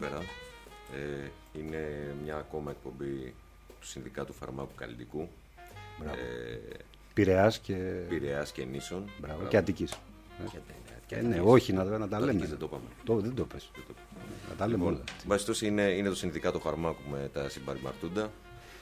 σήμερα. Είναι μια ακόμα εκπομπή του Συνδικάτου Φαρμάκου Καλλιτικού. Πειραιάς και Νήσων. Μπράβο. Και Αττικής. Ναι, όχι, να τα λέμε. Δεν το είπαμε. Δεν το πες. Να τα λέμε όλα. Βασιστός είναι το Συνδικάτο Φαρμάκου με τα συμπαρημαρτούντα.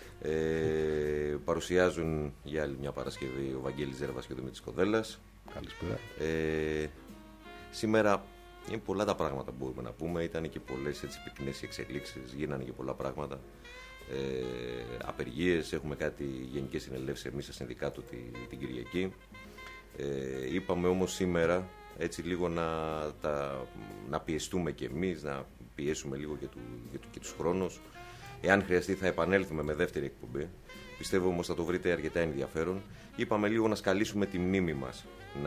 Παρουσιάζουν για άλλη μια Παρασκευή ο Βαγγέλης Ζέρβας και ο Δημήτρης Κοδέλλας. Καλησπέρα. Σήμερα είναι πολλά τα πράγματα που μπορούμε να πούμε. Ήταν και πολλές πυκνές εξελίξεις, γίνανε και πολλά πράγματα. Απεργίες, έχουμε κάτι γενικές συνελεύσεις εμείς στα Συνδικάτου την Κυριακή. Είπαμε όμως σήμερα έτσι λίγο να πιεστούμε και εμείς, να πιέσουμε λίγο και τους χρόνους. Εάν χρειαστεί θα επανέλθουμε με δεύτερη εκπομπή. Πιστεύω όμως θα το βρείτε αρκετά ενδιαφέρον. Είπαμε λίγο να σκαλίσουμε τη μνήμη μας,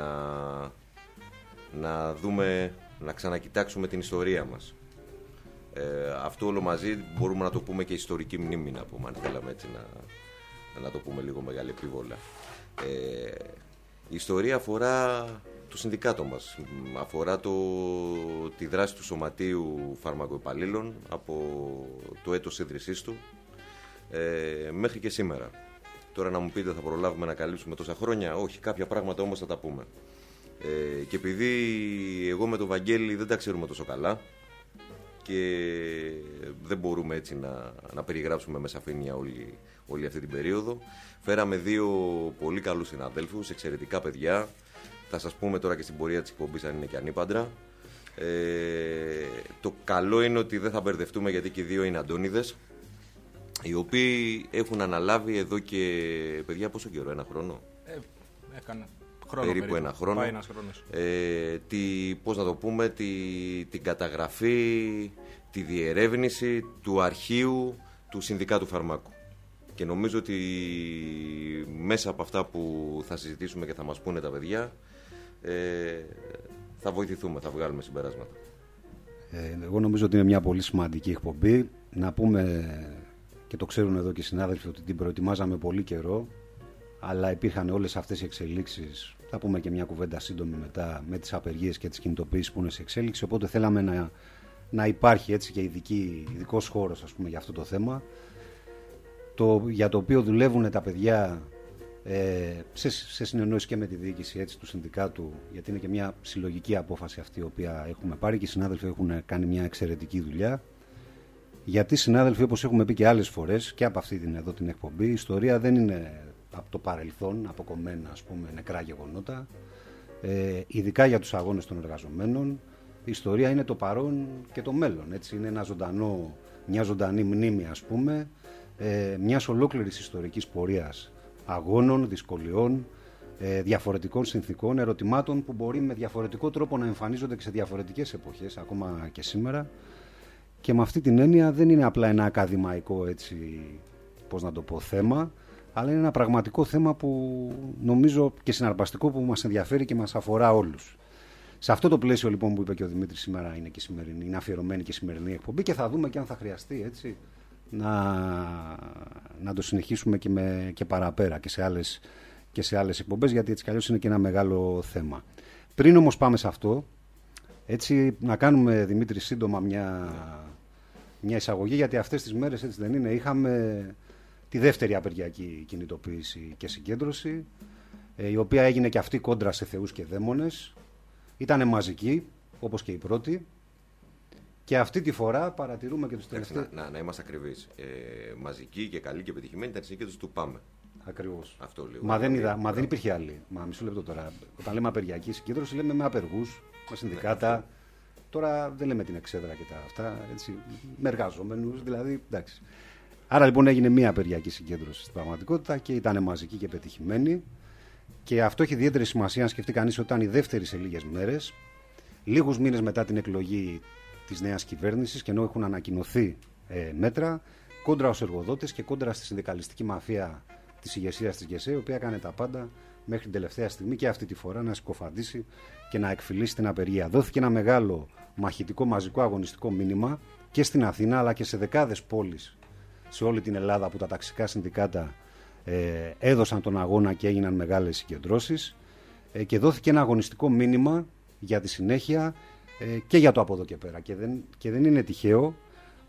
να δούμε, να ξανακοιτάξουμε την ιστορία μας. Αυτό όλο μαζί μπορούμε να το πούμε και ιστορική μνήμη, να πούμε, αν θέλαμε έτσι να το πούμε λίγο μεγάλη επίβολα. Η ιστορία αφορά το συνδικάτο μας, αφορά τη δράση του Σωματείου Φαρμακοϊπαλλήλων από το έτος ίδρυσής του μέχρι και σήμερα. Τώρα να μου πείτε θα προλάβουμε να καλύψουμε τόσα χρόνια? Όχι, κάποια πράγματα όμως θα τα πούμε. Και επειδή εγώ με τον Βαγγέλη δεν τα ξέρουμε τόσο καλά και δεν μπορούμε έτσι να περιγράψουμε με σαφήνεια όλη αυτή την περίοδο, φέραμε δύο πολύ καλούς συναδέλφους, εξαιρετικά παιδιά. Θα σας πούμε τώρα και στην πορεία της εκπομπής αν είναι και ανήπαντρα. Το καλό είναι ότι δεν θα μπερδευτούμε, γιατί και οι δύο είναι Αντώνιδες, οι οποίοι έχουν αναλάβει εδώ και, παιδιά, πόσο καιρό? Ένα χρόνο? Έκανα περίπου ένα χρόνο. Πάει ένας χρόνος. Πώς να το πούμε, την καταγραφή, τη διερεύνηση του αρχείου του Συνδικάτου Φαρμάκου. Και νομίζω ότι μέσα από αυτά που θα συζητήσουμε και θα μας πούνε τα παιδιά, θα βοηθηθούμε, θα βγάλουμε συμπεράσματα. Εγώ νομίζω ότι είναι μια πολύ σημαντική εκπομπή. Να πούμε, και το ξέρουν εδώ και οι συνάδελφοι, ότι την προετοιμάζαμε πολύ καιρό, αλλά υπήρχαν όλες αυτές οι εξελίξεις. Θα πούμε και μια κουβέντα σύντομη μετά, με τις απεργίες και τις κινητοποιήσεις που είναι σε εξέλιξη. Οπότε θέλαμε να υπάρχει έτσι και ειδικός χώρος, ας πούμε, για αυτό το θέμα, για το οποίο δουλεύουν τα παιδιά σε συνεννόηση και με τη διοίκηση έτσι, του συνδικάτου, γιατί είναι και μια συλλογική απόφαση αυτή η οποία έχουμε πάρει και οι συνάδελφοι έχουν κάνει μια εξαιρετική δουλειά. Γιατί, συνάδελφοι, όπως έχουμε πει και άλλες φορές και από αυτή την εκπομπή, η ιστορία δεν είναι από το παρελθόν, αποκομμένα, ας πούμε, νεκρά γεγονότα. Ειδικά για τους αγώνες των εργαζομένων, η ιστορία είναι το παρόν και το μέλλον. Έτσι. Είναι μια ζωντανή μνήμη, ας πούμε, μιας ολόκληρης ιστορικής πορείας αγώνων, δυσκολιών, διαφορετικών συνθήκων, ερωτημάτων που μπορεί με διαφορετικό τρόπο να εμφανίζονται και σε διαφορετικές εποχές, ακόμα και σήμερα. Και με αυτή την έννοια δεν είναι απλά ένα ακαδημαϊκό, έτσι, πώς να το πω, θέμα, αλλά είναι ένα πραγματικό θέμα που νομίζω και συναρπαστικό, που μας ενδιαφέρει και μας αφορά όλους. Σε αυτό το πλαίσιο λοιπόν που είπε και ο Δημήτρης, σήμερα είναι αφιερωμένη και η σημερινή εκπομπή και θα δούμε και αν θα χρειαστεί έτσι να το συνεχίσουμε και παραπέρα και σε άλλες εκπομπές, γιατί έτσι κι αλλιώς είναι και ένα μεγάλο θέμα. Πριν όμως πάμε σε αυτό, έτσι να κάνουμε, Δημήτρη, σύντομα μια εισαγωγή, γιατί αυτές τις μέρες, έτσι δεν είναι, είχαμε τη δεύτερη απεργιακή κινητοποίηση και συγκέντρωση, η οποία έγινε και αυτή κόντρα σε θεούς και δαίμονες. Ήτανε μαζική, όπως και η πρώτη. Και αυτή τη φορά παρατηρούμε και τους τελευταίους. Να είμαστε ακριβείς. Μαζική και καλή και πετυχημένη ήταν η συγκέντρωση του ΠΑΜΕ. Ακριβώς. Αυτό λίγο. Μα δεν υπήρχε άλλη. Μισό λεπτό τώρα. Όταν λέμε απεργιακή συγκέντρωση, λέμε με απεργούς, με συνδικάτα. Ναι, τώρα δεν λέμε την εξέδρα και τα αυτά. Έτσι, με εργαζόμενους, δηλαδή. Εντάξει. Άρα λοιπόν έγινε μια απεργιακή συγκέντρωση στην πραγματικότητα και ήταν μαζική και πετυχημένη. Και αυτό έχει ιδιαίτερη σημασία, αν σκεφτεί κανείς ότι ήταν η δεύτερη σε λίγες μέρες, λίγους μήνες μετά την εκλογή της νέας κυβέρνησης, και ενώ έχουν ανακοινωθεί μέτρα κόντρα στους εργοδότες και κόντρα στη συνδικαλιστική μαφία της ηγεσίας της ΓΕΣΕ, η οποία έκανε τα πάντα μέχρι την τελευταία στιγμή και αυτή τη φορά να συκοφαντήσει και να εκφυλίσει την απεργία. Δόθηκε ένα μεγάλο μαχητικό μαζικό αγωνιστικό μήνυμα και στην Αθήνα, αλλά και σε δεκάδες πόλεις σε όλη την Ελλάδα, που τα ταξικά συνδικάτα έδωσαν τον αγώνα και έγιναν μεγάλες συγκεντρώσεις, και δόθηκε ένα αγωνιστικό μήνυμα για τη συνέχεια και για το από εδώ και πέρα. Και δεν είναι τυχαίο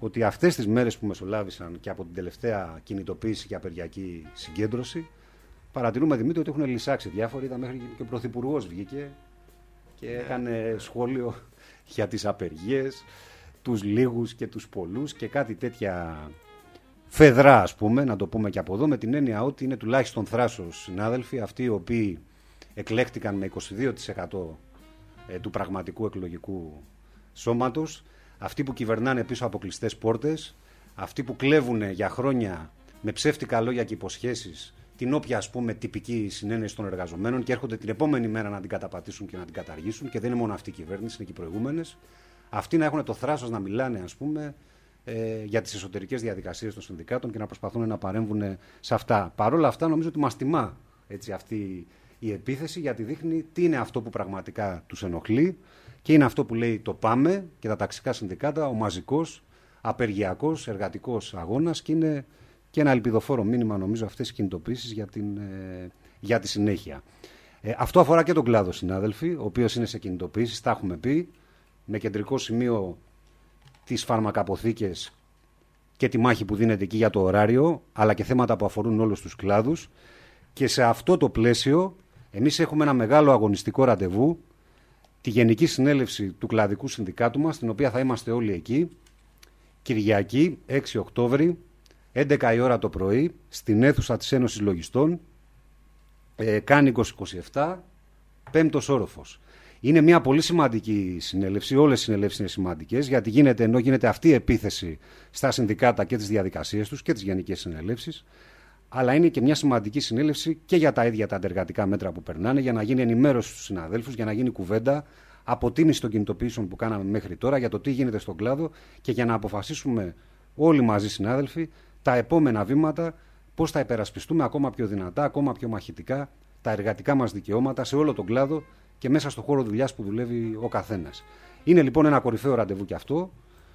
ότι αυτές τις μέρες που μεσολάβησαν και από την τελευταία κινητοποίηση και απεργιακή συγκέντρωση, παρατηρούμε, Δημήτρη, ότι έχουν λυσάξει διάφοροι. Είδα μέχρι και ο Πρωθυπουργός βγήκε και έκανε σχόλιο για τις απεργίες, τους λίγους και τους πολλούς και κάτι τέτοια φεδρά, ας πούμε, να το πούμε και από εδώ, με την έννοια ότι είναι τουλάχιστον θράσος συνάδελφοι, αυτοί οι οποίοι εκλέχτηκαν με 22% του πραγματικού εκλογικού σώματος, αυτοί που κυβερνάνε πίσω από κλειστές πόρτες, αυτοί που κλέβουν για χρόνια με ψεύτικα λόγια και υποσχέσεις την όποια, ας πούμε, τυπική συνένεση των εργαζομένων και έρχονται την επόμενη μέρα να την καταπατήσουν και να την καταργήσουν, και δεν είναι μόνο αυτή η κυβέρνηση, είναι και οι προηγούμενες. Αυτοί να έχουν το θράσος να μιλάνε, ας πούμε, για τις εσωτερικές διαδικασίες των συνδικάτων και να προσπαθούν να παρέμβουν σε αυτά. Παρ' όλα αυτά, νομίζω ότι μας τιμά έτσι αυτή η επίθεση, γιατί δείχνει τι είναι αυτό που πραγματικά τους ενοχλεί και είναι αυτό που λέει το ΠΑΜΕ και τα ταξικά συνδικάτα, ο μαζικός, απεργιακός, εργατικός αγώνας, και είναι και ένα ελπιδοφόρο μήνυμα, νομίζω, αυτές οι κινητοποίησεις για τη συνέχεια. Αυτό αφορά και τον κλάδο, συνάδελφοι, ο οποίος είναι σε κινητοποίησεις, τα έχουμε πει, με κεντρικό σημείο τις φαρμακαποθήκες και τη μάχη που δίνεται εκεί για το ωράριο, αλλά και θέματα που αφορούν όλους τους κλάδους. Και σε αυτό το πλαίσιο εμείς έχουμε ένα μεγάλο αγωνιστικό ραντεβού, τη Γενική Συνέλευση του Κλαδικού Συνδικάτου μας, στην οποία θα είμαστε όλοι εκεί, Κυριακή 6 Οκτώβρη, 11 η ώρα το πρωί, στην αίθουσα της Ένωσης Λογιστών, Κάνη 2027, 5ος όροφος. Είναι μια πολύ σημαντική συνέλευση, όλες οι συνελεύσεις είναι σημαντικές, γιατί ενώ γίνεται αυτή η επίθεση στα συνδικάτα και τις διαδικασίες τους και τις γενικές συνελεύσεις, αλλά είναι και μια σημαντική συνέλευση και για τα ίδια τα αντεργατικά μέτρα που περνάνε, για να γίνει ενημέρωση στους συναδέλφους, για να γίνει κουβέντα, αποτίμηση των κινητοποιήσεων που κάναμε μέχρι τώρα για το τι γίνεται στον κλάδο και για να αποφασίσουμε όλοι μαζί, συνάδελφοι, τα επόμενα βήματα, πώς θα υπερασπιστούμε ακόμα πιο δυνατά, ακόμα πιο μαχητικά τα εργατικά μας δικαιώματα σε όλο τον κλάδο και μέσα στο χώρο δουλειάς που δουλεύει ο καθένας. Είναι λοιπόν ένα κορυφαίο ραντεβού και αυτό.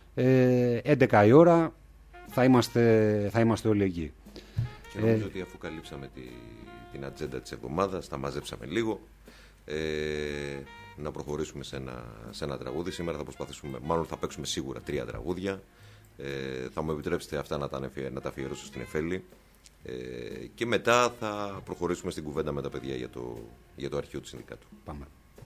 11 η ώρα θα είμαστε όλοι εκεί. Και νομίζω ότι αφού καλύψαμε την ατζέντα της εβδομάδας, τα μαζέψαμε λίγο, να προχωρήσουμε σε ένα τραγούδι. Σήμερα θα προσπαθήσουμε, μάλλον θα παίξουμε σίγουρα 3 τραγούδια. Θα μου επιτρέψετε αυτά να τα αφιερώσω στην Εφέλη. Και μετά θα προχωρήσουμε στην κουβέντα με τα παιδιά για το αρχείο του συνδικάτου. Πάμε.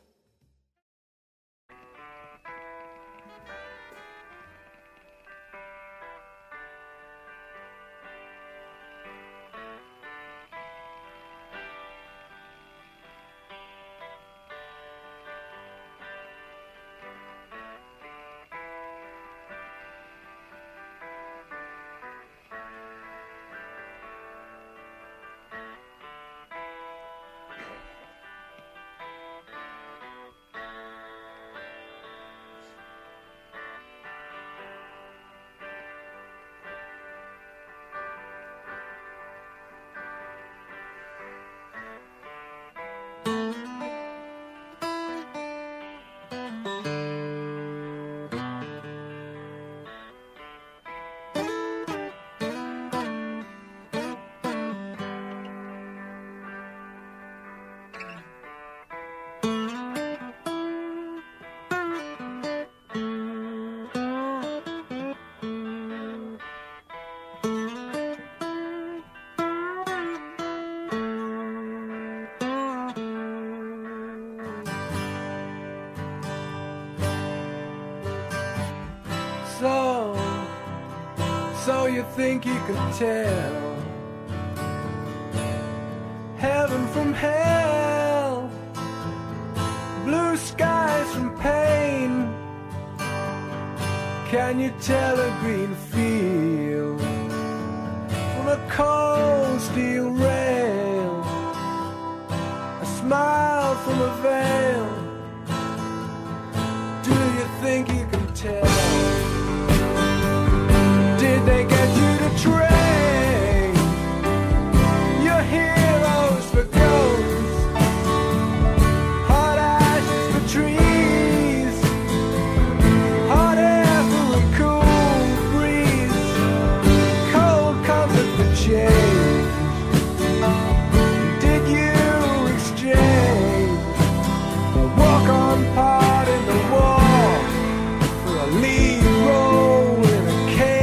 So you think you can tell heaven from hell, blue skies from pain? Can you tell a green field from a cold steel rail, a smile from a veil? Do you think you can tell? Did they get you to train your heroes for ghosts, hot ashes for trees, hot air for a cool breeze, cold comfort for change? Did you exchange a walk-on part in the war for a lead role in a cage?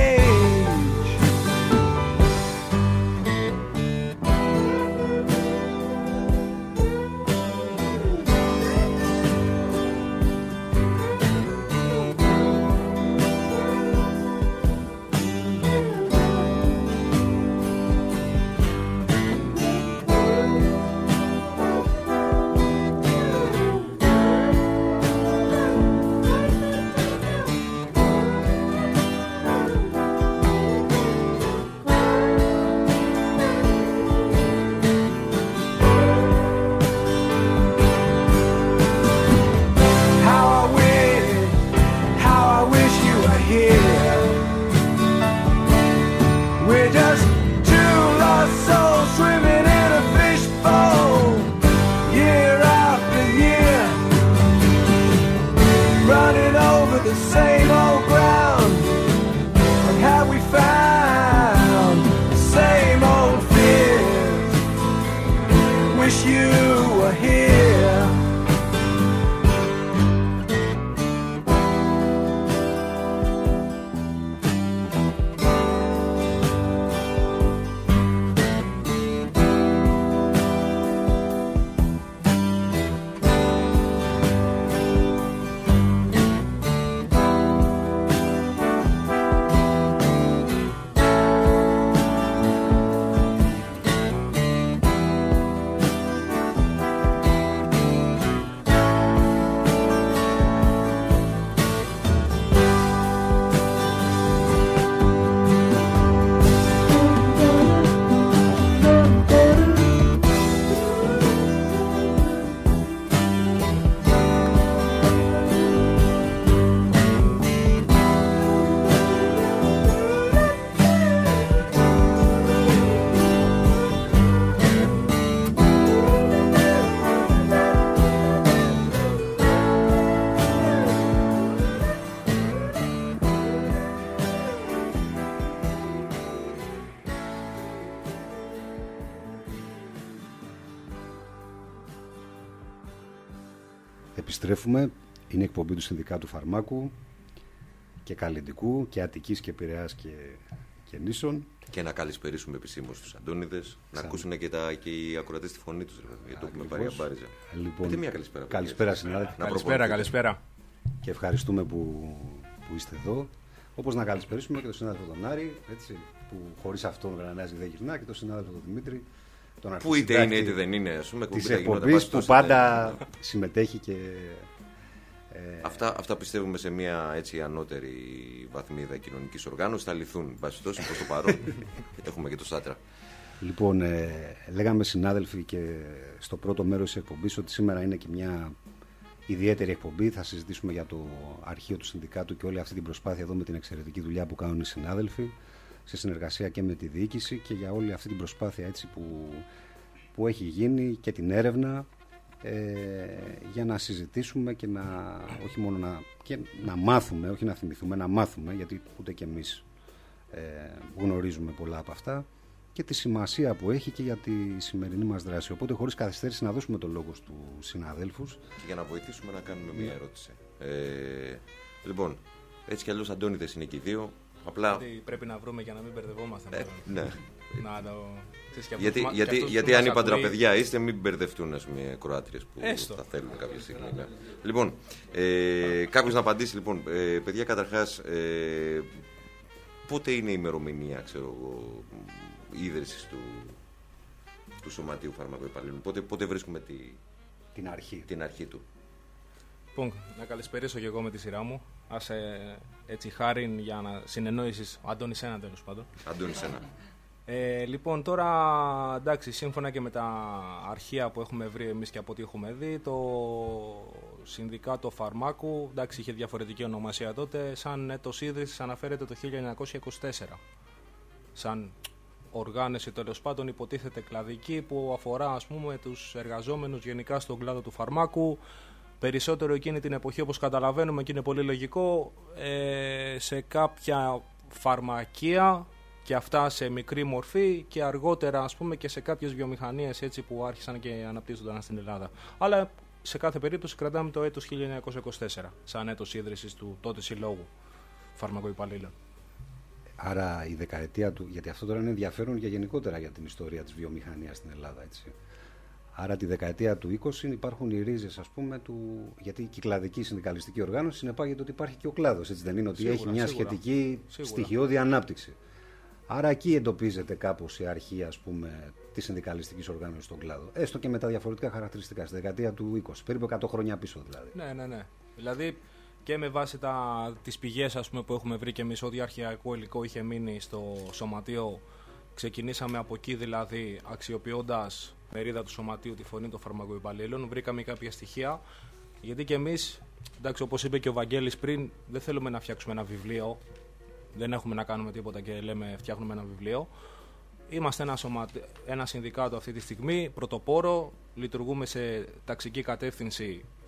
same old ground, or have we found the same old fears? Wish you were here. Επιστρέφουμε. Είναι εκπομπή του Συνδικάτου Φαρμάκου και Καλλιντικού και Αττικής και Πειραιάς και Νήσων. Και να καλησπερίσουμε επισήμως τους Αντώνιδες, να ακούσουν και οι ακροατές τη φωνή τους, γιατί το έχουμε πάρει αμπάριζα. Λοιπόν, μια καλησπέρα. Καλησπέρα συνάδελφοι. Καλησπέρα. Και ευχαριστούμε που είστε εδώ. Όπως να καλησπερίσουμε και τον συνάδελφο τον Άρη, έτσι, που χωρίς αυτόν γρανάζει δεν γυρνά, και τον συνάδελφο τον Δημήτρη. Που είτε είναι είτε δεν είναι, ας πούμε, της εκπομπής που πάντα συμμετέχει και... Αυτά πιστεύουμε σε μια έτσι ανώτερη βαθμίδα κοινωνικής οργάνωσης θα λυθούν, βάσει τόσο προς το παρόν. Έχουμε και το Σάτρα. Λοιπόν, λέγαμε συνάδελφοι και στο πρώτο μέρος της εκπομπής ότι σήμερα είναι και μια ιδιαίτερη εκπομπή. Θα συζητήσουμε για το αρχείο του Συνδικάτου και όλη αυτή την προσπάθεια εδώ με την εξαιρετική δουλειά που κάνουν οι συνάδελφοι, σε συνεργασία και με τη διοίκηση, και για όλη αυτή την προσπάθεια έτσι που έχει γίνει και την έρευνα, για να συζητήσουμε και όχι μόνο να μάθουμε, όχι να θυμηθούμε, να μάθουμε, γιατί ούτε και εμείς γνωρίζουμε πολλά από αυτά, και τη σημασία που έχει και για τη σημερινή μας δράση. Οπότε χωρίς καθυστέρηση να δώσουμε το λόγο στους συναδέλφους. Και για να βοηθήσουμε να κάνουμε μια ερώτηση. Λοιπόν, έτσι κι αλλιώς Αντώνιδες είναι και οι δύο. Απλά... πρέπει να βρούμε για να μην μπερδευόμαστε. Ναι. Να το... Γιατί αν είπα παιδιά είστε, μην μπερδευτούν οι Κροάτριες που θα θέλουν κάποια στιγμή. Ναι. Λοιπόν, κάποιος να απαντήσει. Λοιπόν, παιδιά, καταρχάς, πότε είναι η ημερομηνία, ίδρυσης του Σωματείου Φαρμακοϊπαλλήλων? Πότε βρίσκουμε την αρχή του? Λοιπόν, να καλησπερίσω και εγώ με τη σειρά μου. Ας έτσι χάριν για να συνεννόησης. Ο Αντώνης ένα, τέλος πάντων. Αντώνης ένα. Λοιπόν, τώρα εντάξει, σύμφωνα και με τα αρχεία που έχουμε βρει εμείς και από ό,τι έχουμε δει, το Συνδικάτο Φαρμάκου, εντάξει, είχε διαφορετική ονομασία τότε, σαν έτος ίδρυσης αναφέρεται το 1924. Σαν οργάνωση, τέλος πάντων, υποτίθεται κλαδική, που αφορά, ας πούμε, τους εργαζόμενους γενικά στον κλάδο του φαρμάκου. Περισσότερο εκείνη την εποχή, όπως καταλαβαίνουμε, και είναι πολύ λογικό, σε κάποια φαρμακεία, και αυτά σε μικρή μορφή, και αργότερα, ας πούμε, και σε κάποιες βιομηχανίες έτσι που άρχισαν και αναπτύσσονταν στην Ελλάδα. Αλλά σε κάθε περίπτωση κρατάμε το έτος 1924 σαν έτος ίδρυσης του τότε Συλλόγου Φαρμακοϊπαλλήλων. Άρα η δεκαετία του, γιατί αυτό τώρα είναι ενδιαφέρον για γενικότερα για την ιστορία της βιομηχανίας στην Ελλάδα, έτσι. Άρα τη δεκαετία του 20 υπάρχουν οι ρίζες, ας πούμε, γιατί η κυκλαδική συνδικαλιστική οργάνωση συνεπάγεται ότι υπάρχει και ο κλάδος, έτσι δεν είναι? Ότι έχει μια σχετική στοιχειώδη ανάπτυξη. Άρα εκεί εντοπίζεται κάπως η αρχή, ας πούμε, της συνδικαλιστικής οργάνωσης στον κλάδο. Έστω και με τα διαφορετικά χαρακτηριστικά, στη δεκαετία του 20, περίπου 100 χρόνια πίσω δηλαδή. Ναι. Δηλαδή και με βάση τις πηγές, ας πούμε, που έχουμε βρει και εμείς, ότι αρχαιακό υλικό είχε μείνει στο σωματείο, ξεκινήσαμε από εκεί, δηλαδή αξιοποιώντας μερίδα του σωματείου τη φωνή των φαρμακοϊπαλλήλων, βρήκαμε κάποια στοιχεία, γιατί και εμείς, εντάξει, όπως είπε και ο Βαγγέλης πριν, δεν θέλουμε να φτιάξουμε ένα βιβλίο. Δεν έχουμε να κάνουμε τίποτα και λέμε φτιάχνουμε ένα βιβλίο. Είμαστε ένα συνδικάτο αυτή τη στιγμή, πρωτοπόρο, λειτουργούμε σε ταξική κατεύθυνση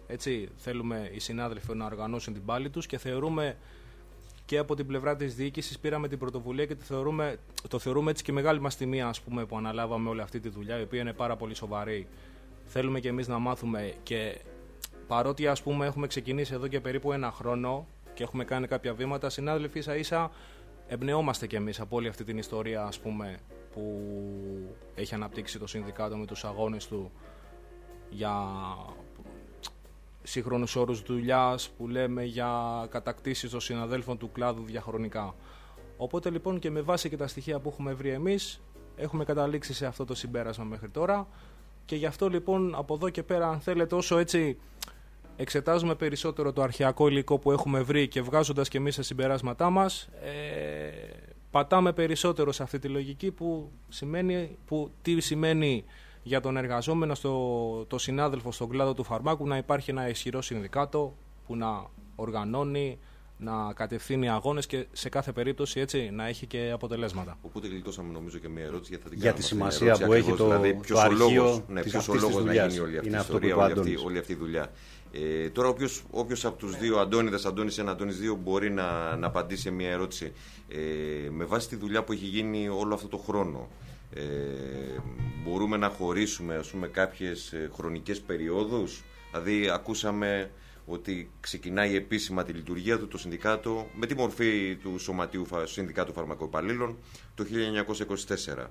Έτσι, θέλουμε οι συνάδελφοι να οργανώσουν την πάλη τους και θεωρούμε και από την πλευρά της διοίκησης πήραμε την πρωτοβουλία και το θεωρούμε έτσι και μεγάλη μας τιμή, ας πούμε, που αναλάβαμε όλη αυτή τη δουλειά, η οποία είναι πάρα πολύ σοβαρή. Θέλουμε και εμείς να μάθουμε και παρότι, ας πούμε, έχουμε ξεκινήσει εδώ και περίπου 1 χρόνο και έχουμε κάνει κάποια βήματα, συνάδελφοι, ίσα-ίσα εμπνεόμαστε κι εμείς από όλη αυτή την ιστορία, ας πούμε, που έχει αναπτύξει το Συνδικάτο με τους αγώνες του για σύγχρονους όρους δουλειάς, που λέμε για κατακτήσεις των συναδέλφων του κλάδου διαχρονικά. Οπότε λοιπόν και με βάση και τα στοιχεία που έχουμε βρει εμείς, έχουμε καταλήξει σε αυτό το συμπέρασμα μέχρι τώρα και γι' αυτό λοιπόν από εδώ και πέρα, αν θέλετε, όσο έτσι εξετάζουμε περισσότερο το αρχαιακό υλικό που έχουμε βρει και βγάζοντας και εμείς τα συμπεράσματά μας, πατάμε περισσότερο σε αυτή τη λογική τι σημαίνει για τον εργαζόμενο, το συνάδελφο στον κλάδο του φαρμάκου, να υπάρχει ένα ισχυρό συνδικάτο που να οργανώνει, να κατευθύνει αγώνες και σε κάθε περίπτωση έτσι να έχει και αποτελέσματα. Οπότε γλιτώσαμε νομίζω και μια ερώτηση για τη σημασία που έχει το αρχείο της αυτής της δουλειάς. Να γίνει όλη αυτή η ιστορία, όλη αυτή η δουλειά. Τώρα όποιος από τους δύο, Αντώνης 1, Αντώνης 2, μπορεί να απαντήσει σε μια ερώτηση. Με βάση τη δουλειά που έχει γίνει όλο αυτό το χρόνο, μπορούμε να χωρίσουμε, ας πούμε, κάποιες χρονικές περιόδους? Δηλαδή ακούσαμε ότι ξεκινάει επίσημα τη λειτουργία του το Συνδικάτο με τη μορφή του Σωματείου Συνδικάτου Φαρμακοϊπαλλήλων το 1924.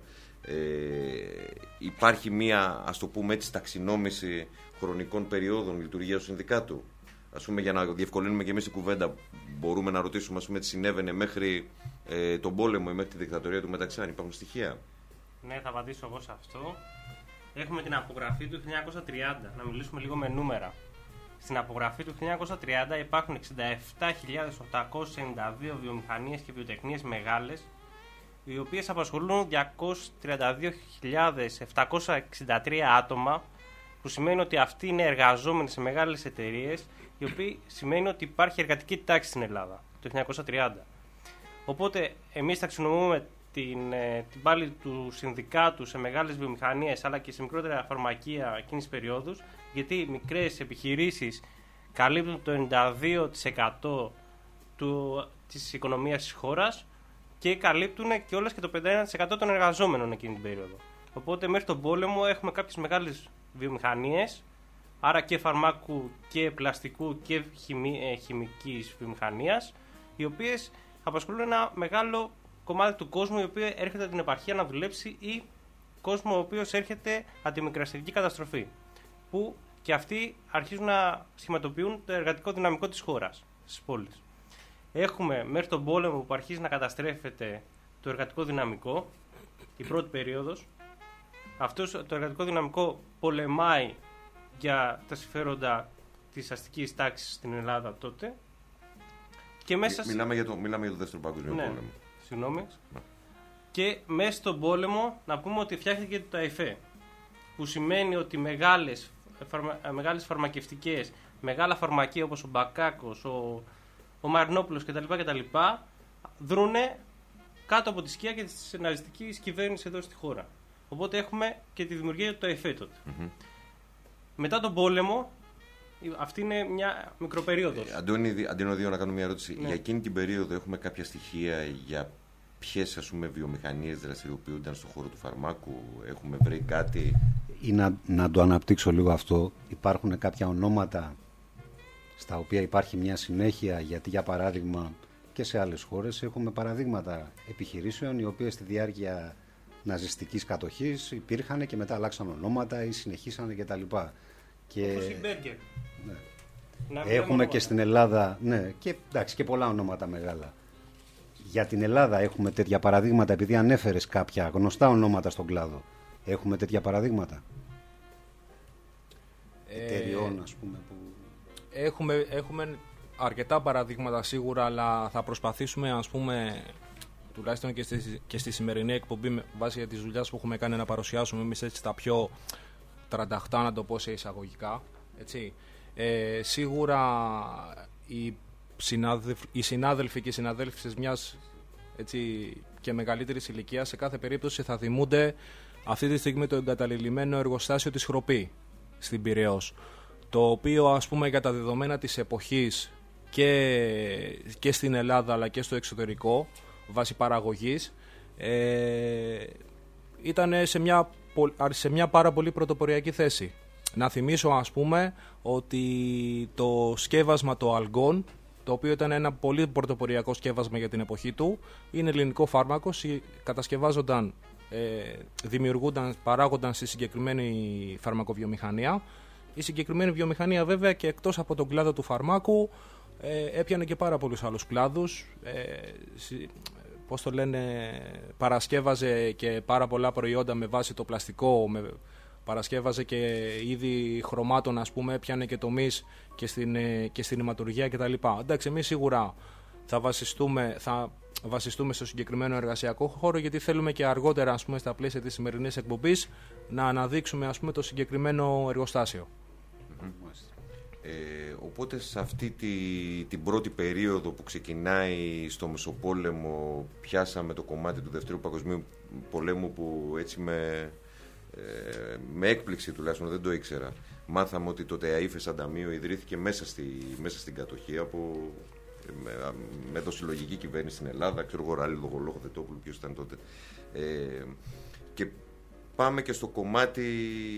Υπάρχει μία, ας το πούμε έτσι, ταξινόμηση χρονικών περιόδων λειτουργίας του Συνδικάτου? Ας πούμε, για να διευκολύνουμε και εμείς την κουβέντα, μπορούμε να ρωτήσουμε, ας πούμε, τι συνέβαινε μέχρι τον πόλεμο ή μέχρι τη δικτατορία του Μεταξιάν? Υπάρχουν στοιχεία? Ναι, θα απαντήσω εγώ σε αυτό. Έχουμε την απογραφή του 1930, να μιλήσουμε λίγο με νούμερα. Στην απογραφή του 1930 υπάρχουν 67.892 βιομηχανίες και βιοτεχνίες μεγάλες, οι οποίες απασχολούν 232.763 άτομα, που σημαίνει ότι αυτοί είναι εργαζόμενοι σε μεγάλες εταιρείες, οι οποίοι σημαίνει ότι υπάρχει εργατική τάξη στην Ελλάδα το 1930. Οπότε εμείς ταξινομούμε την πάλη του συνδικάτου σε μεγάλες βιομηχανίες αλλά και σε μικρότερα φαρμακεία εκείνης της περίοδου, γιατί οι μικρές επιχειρήσεις καλύπτουν το 92% της οικονομίας της χώρας και καλύπτουν και όλες και το 51% των εργαζόμενων εκείνη την περίοδο. Οπότε μέχρι τον πόλεμο έχουμε κάποιες μεγάλες βιομηχανίες, άρα και φαρμάκου και πλαστικού και χημικής βιομηχανίας, οι οποίες απασχολούν ένα μεγάλο κομμάτι του κόσμου, ο οποίος έρχεται από την επαρχία να δουλέψει ή κόσμο ο οποίος έρχεται από τη μικρασιατική καταστροφή, που και αυτοί αρχίζουν να σχηματοποιούν το εργατικό δυναμικό της χώρας, στις πόλεις. Έχουμε μέχρι τον πόλεμο που αρχίζει να καταστρέφεται το εργατικό δυναμικό, η πρώτη περίοδος. Αυτό το εργατικό δυναμικό πολεμάει για τα συμφέροντα της αστικής τάξης στην Ελλάδα τότε. Και μέσα μιλάμε για το δεύτερο παγκόσμιο πόλεμο. Συγγνώμη. Και μέσα στον πόλεμο να πούμε ότι φτιάχτηκε το ΤΑΙΦΕ, που σημαίνει ότι μεγάλες φαρμακευτικές, μεγάλα φαρμακεία όπως ο Μπακάκος, ο Μαρινόπουλος κτλ. Δρούνε κάτω από τη σκιά και της ναζιστικής κυβέρνησης εδώ στη χώρα. Οπότε έχουμε και τη δημιουργία του ΤΑΙΦΕ τότε. Μετά τον πόλεμο, αυτή είναι μια μικροπερίοδος. Αντώνη 2, να κάνω μια ερώτηση. Ναι. Για εκείνη την περίοδο έχουμε κάποια στοιχεία για ποιες, ας πούμε, βιομηχανίες δραστηριοποιούνταν στον χώρο του φαρμάκου? Έχουμε βρει κάτι? Ή να το αναπτύξω λίγο αυτό. Υπάρχουν κάποια ονόματα στα οποία υπάρχει μια συνέχεια, γιατί για παράδειγμα και σε άλλες χώρες έχουμε παραδείγματα επιχειρήσεων οι οποίες στη διάρκεια ναζιστικής κατοχής υπήρχαν και μετά αλλάξαν ονόματα ή συνεχίσανε κτλ. Όπως η Μπέργκερ. Ναι. Έχουμε και στην Ελλάδα, ναι, και πολλά ονόματα μεγάλα. Για την Ελλάδα έχουμε τέτοια παραδείγματα, επειδή ανέφερες κάποια γνωστά ονόματα στον κλάδο. Έχουμε τέτοια παραδείγματα εταιριών, ας πούμε, που... Έχουμε αρκετά παραδείγματα σίγουρα, αλλά θα προσπαθήσουμε, ας πούμε, τουλάχιστον και στη σημερινή εκπομπή, με βάση τις δουλειές που έχουμε κάνει, να παρουσιάσουμε εμείς έτσι τα πιο τρανταχτά, να το πω σε εισαγωγικά. Έτσι. Σίγουρα οι συνάδελφοι και οι συναδέλφισες μιας έτσι, και μεγαλύτερης ηλικίας σε κάθε περίπτωση θα θυμούνται αυτή τη στιγμή το εγκαταλειμμένο εργοστάσιο της Χροπή στην Πειραιώς, το οποίο ας πούμε για τα δεδομένα της εποχής και στην Ελλάδα αλλά και στο εξωτερικό βάσει παραγωγής ήταν σε μια πάρα πολύ πρωτοποριακή θέση. Να θυμίσω ας πούμε ότι το σκεύασμα το Algon, το οποίο ήταν ένα πολύ πρωτοποριακό σκεύασμα για την εποχή του, είναι ελληνικό φάρμακο, κατασκευάζονταν, δημιουργούνταν, παράγονταν στη συγκεκριμένη φαρμακοβιομηχανία. Η συγκεκριμένη βιομηχανία βέβαια και εκτός από τον κλάδο του φαρμάκου έπιανε και πάρα πολλούς άλλους κλάδους, πώς το λένε, παρασκεύαζε και πάρα πολλά προϊόντα με βάση το πλαστικό, παρασκεύαζε και είδη χρωμάτων, ας πούμε, έπιανε και τομείς και στην αιματουργία κτλ. Εντάξει, εμείς σίγουρα θα βασιστούμε στο συγκεκριμένο εργασιακό χώρο, γιατί θέλουμε και αργότερα, ας πούμε, στα πλαίσια της σημερινής εκπομπής να αναδείξουμε, ας πούμε, το συγκεκριμένο εργοστάσιο. Οπότε σε αυτή την πρώτη περίοδο που ξεκινάει στο Μεσοπόλεμο, πιάσαμε το κομμάτι του Δεύτερου Παγκοσμίου Πολέμου που έτσι με έκπληξη τουλάχιστον, δεν το ήξερα. Μάθαμε ότι το ΤΕΑΙΦΕΣ Ανταμείο ιδρύθηκε μέσα στην κατοχή με δοσυλλογική κυβέρνηση στην Ελλάδα, ξέρω εγώ, Ράλι Λογολόχο Θετόπουλου, ποιος ήταν τότε. Και πάμε και στο κομμάτι...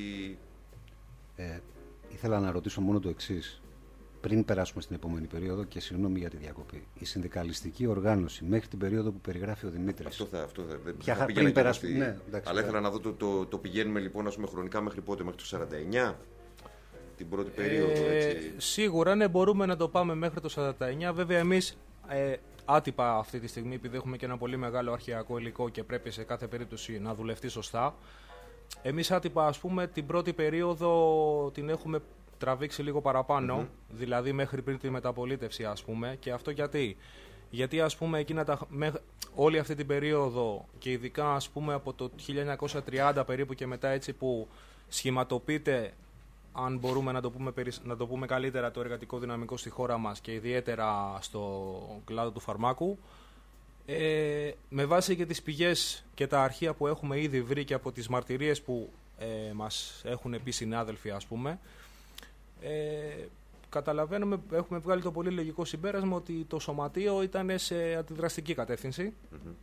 Ήθελα να ρωτήσω μόνο το εξής, πριν περάσουμε στην επόμενη περίοδο, και συγγνώμη για τη διακοπή. Η συνδικαλιστική οργάνωση μέχρι την περίοδο που περιγράφει ο Δημήτρης. Αυτό δεν θα πριν περάσουμε. Ναι, αλλά ήθελα να δω το πηγαίνουμε λοιπόν, ας πούμε, χρονικά μέχρι πότε, μέχρι το 49, την πρώτη περίοδο. Έτσι. Σίγουρα, ναι, μπορούμε να το πάμε μέχρι το 49. Βέβαια, εμείς άτυπα αυτή τη στιγμή, επειδή έχουμε και ένα πολύ μεγάλο αρχαιακό υλικό και πρέπει σε κάθε περίπτωση να δουλευτεί σωστά. Εμείς άτυπα, ας πούμε, την πρώτη περίοδο την έχουμε τραβήξει λίγο παραπάνω, δηλαδή μέχρι πριν τη μεταπολίτευση, ας πούμε. Και αυτό γιατί ας πούμε, όλη αυτή την περίοδο και ειδικά, ας πούμε, από το 1930 περίπου και μετά, έτσι που σχηματοποιείται, αν μπορούμε να το πούμε καλύτερα, το εργατικό δυναμικό στη χώρα μας και ιδιαίτερα στο κλάδο του φαρμάκου, με βάση και τις πηγές και τα αρχεία που έχουμε ήδη βρει και από τις μαρτυρίες που μας έχουν πει συνάδελφοι, ας πούμε, καταλαβαίνουμε, έχουμε βγάλει το πολύ λογικό συμπέρασμα ότι το σωματείο ήταν σε αντιδραστική κατεύθυνση.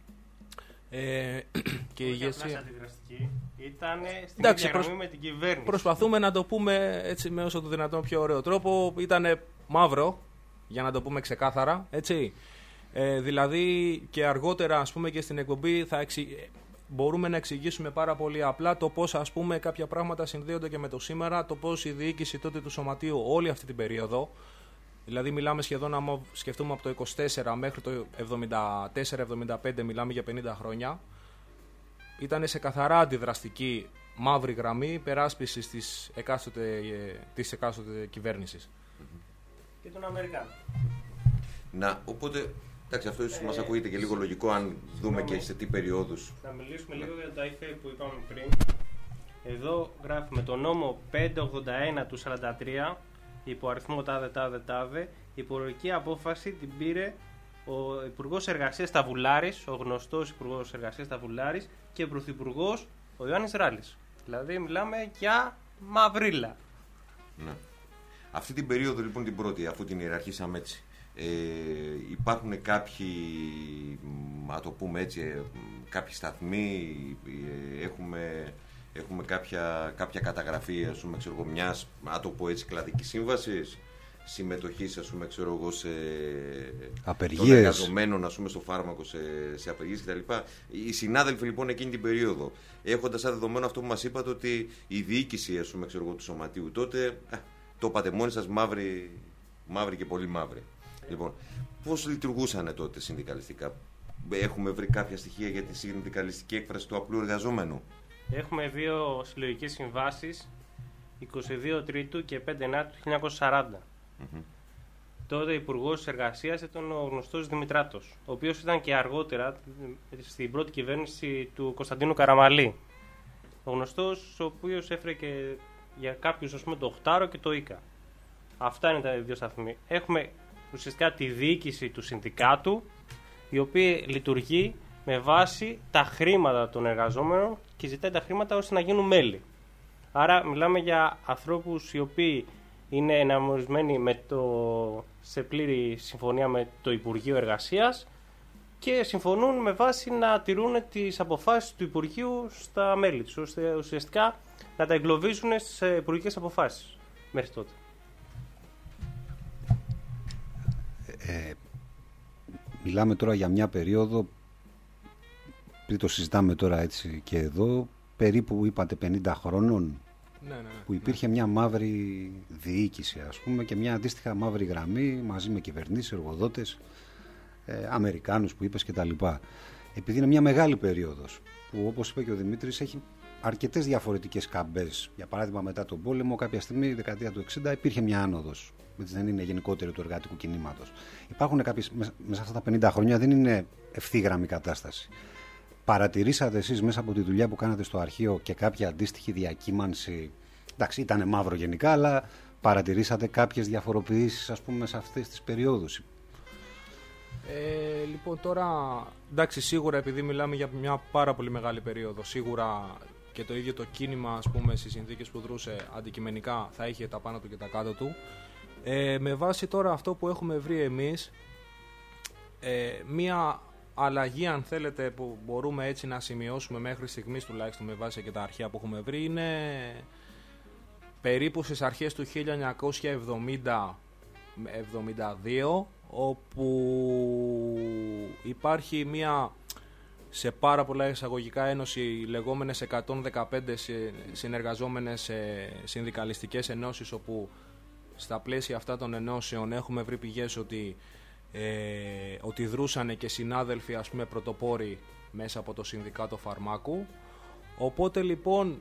Και η ηγεσία ήταν στην ίδια γραμμή με την κυβέρνηση. Προσπαθούμε να το πούμε έτσι με όσο το δυνατόν πιο ωραίο τρόπο. Ήταν μαύρο, για να το πούμε ξεκάθαρα, έτσι. Δηλαδή και αργότερα, ας πούμε, και στην εκπομπή μπορούμε να εξηγήσουμε πάρα πολύ απλά το πώς, ας πούμε, κάποια πράγματα συνδέονται και με το σήμερα, το πώς η διοίκηση τότε του σωματείου όλη αυτή την περίοδο, δηλαδή μιλάμε σχεδόν, άμα σκεφτούμε από το 24 μέχρι το 74-75, μιλάμε για 50 χρόνια, ήταν σε καθαρά αντιδραστική μαύρη γραμμή υπεράσπισης της εκάστοτε κυβέρνησης. Και των Αμερικάνων. Οπότε, εντάξει, αυτό ίσως μας ακούγεται και λίγο λογικό αν δούμε και σε τι περιόδους. Θα μιλήσουμε λίγο για το ΤΑΙΦΕ που είπαμε πριν. Εδώ γράφουμε το νόμο 581 του 43, υπό αριθμό τάδε, η υπουργική απόφαση την πήρε ο Υπουργός Εργασίας Σταβουλάρης, ο γνωστός Υπουργός Εργασίας Σταβουλάρης, και Πρωθυπουργός ο Ιωάννης Ράλης. Δηλαδή μιλάμε για μαυρίλα. Ναι. Αυτή την περίοδο λοιπόν την πρώτη, αφού την ιεραρχήσαμε έτσι, υπάρχουν κάποιοι, να το πούμε έτσι, κάποιοι σταθμοί, έχουμε κάποια καταγραφή, ας πούμε, ξέρω εγώ, μιας, να το πω έτσι, κλαδικής σύμβασης, συμμετοχής, ας πούμε, ξέρω εγώ, σε απεργίες, των εργαζομένων, ας πούμε, στο φάρμακο, σε απεργίες κτλ. Οι συνάδελφοι λοιπόν εκείνη την περίοδο, έχοντας σαν δεδομένο αυτό που μας είπατε, ότι η διοίκηση, ας πούμε, ξέρω εγώ, του σωματείου τότε, το είπατε μόνοι σας, μαύρη και πολύ μαύρη. Λοιπόν, πώς λειτουργούσαν τότε συνδικαλιστικά? Έχουμε βρει κάποια στοιχεία για τη συνδικαλιστική έκφραση του απλού εργαζόμενου? Έχουμε δύο συλλογικές συμβάσεις, 22 Τρίτου και 5 Ενάτου του 1940. Τότε Υπουργός Εργασίας ήταν ο γνωστός Δημητράτος, ο οποίος ήταν και αργότερα στην πρώτη κυβέρνηση του Κωνσταντίνου Καραμαλή. Ο γνωστός, ο οποίος έφερε και για κάποιους, ας πούμε, το Οχτάρο και το Ίκα. Αυτά είναι τα δύο σταθμοί. Έχουμε ουσιαστικά τη διοίκηση του συνδικάτου, η οποία λειτουργεί με βάση τα χρήματα των εργαζόμενων και ζητάει τα χρήματα ώστε να γίνουν μέλη. Άρα μιλάμε για ανθρώπους οι οποίοι είναι εναρμονισμένοι σε πλήρη συμφωνία με το Υπουργείο Εργασίας και συμφωνούν με βάση να τηρούν τις αποφάσεις του Υπουργείου στα μέλη τους, ώστε ουσιαστικά να τα εγκλωβίζουν σε υπουργικές αποφάσεις μέχρι τότε. Μιλάμε τώρα για μια περίοδο, πριν το συζητάμε τώρα έτσι και εδώ, περίπου είπατε 50 χρόνων, που υπήρχε μια μαύρη διοίκηση, ας πούμε, και μια αντίστοιχα μαύρη γραμμή μαζί με κυβερνήσεις, εργοδότες, Αμερικάνους που είπες κτλ. Επειδή είναι μια μεγάλη περίοδος που, όπως είπε και ο Δημήτρης, έχει αρκετές διαφορετικές καμπές. Για παράδειγμα, μετά τον πόλεμο, κάποια στιγμή, δεκαετία του 60, υπήρχε μια άνοδος. Δεν είναι γενικότερη του εργατικού κινήματος. Υπάρχουν κάποιες, μέσα αυτά τα 50 χρόνια δεν είναι ευθύγραμμη κατάσταση. Παρατηρήσατε εσείς μέσα από τη δουλειά που κάνατε στο αρχείο και κάποια αντίστοιχη διακύμανση? Εντάξει, ήταν μαύρο γενικά, αλλά παρατηρήσατε κάποιες διαφοροποιήσεις, ας πούμε, σε αυτές τις περιόδους? Λοιπόν, τώρα, εντάξει, σίγουρα επειδή μιλάμε για μια πάρα πολύ μεγάλη περίοδο, σίγουρα και το ίδιο το κίνημα, ας πούμε, στις συνθήκες που δρούσε αντικειμενικά θα είχε τα πάνω του και τα κάτω του. Με βάση τώρα αυτό που έχουμε βρει εμείς, μια αλλαγή, αν θέλετε, που μπορούμε έτσι να σημειώσουμε μέχρι στιγμής, τουλάχιστον με βάση και τα αρχεία που έχουμε βρει, είναι περίπου στις αρχές του 1970-72, όπου υπάρχει μια, σε πάρα πολλά εισαγωγικά, ένωση, λεγόμενες 115 συνεργαζόμενες συνδικαλιστικές ενώσεις, όπου στα πλαίσια αυτά των ενώσεων έχουμε βρει πηγές ότι δρούσαν και συνάδελφοι, ας πούμε, πρωτοπόροι μέσα από το Συνδικάτο Φαρμάκου. Οπότε λοιπόν,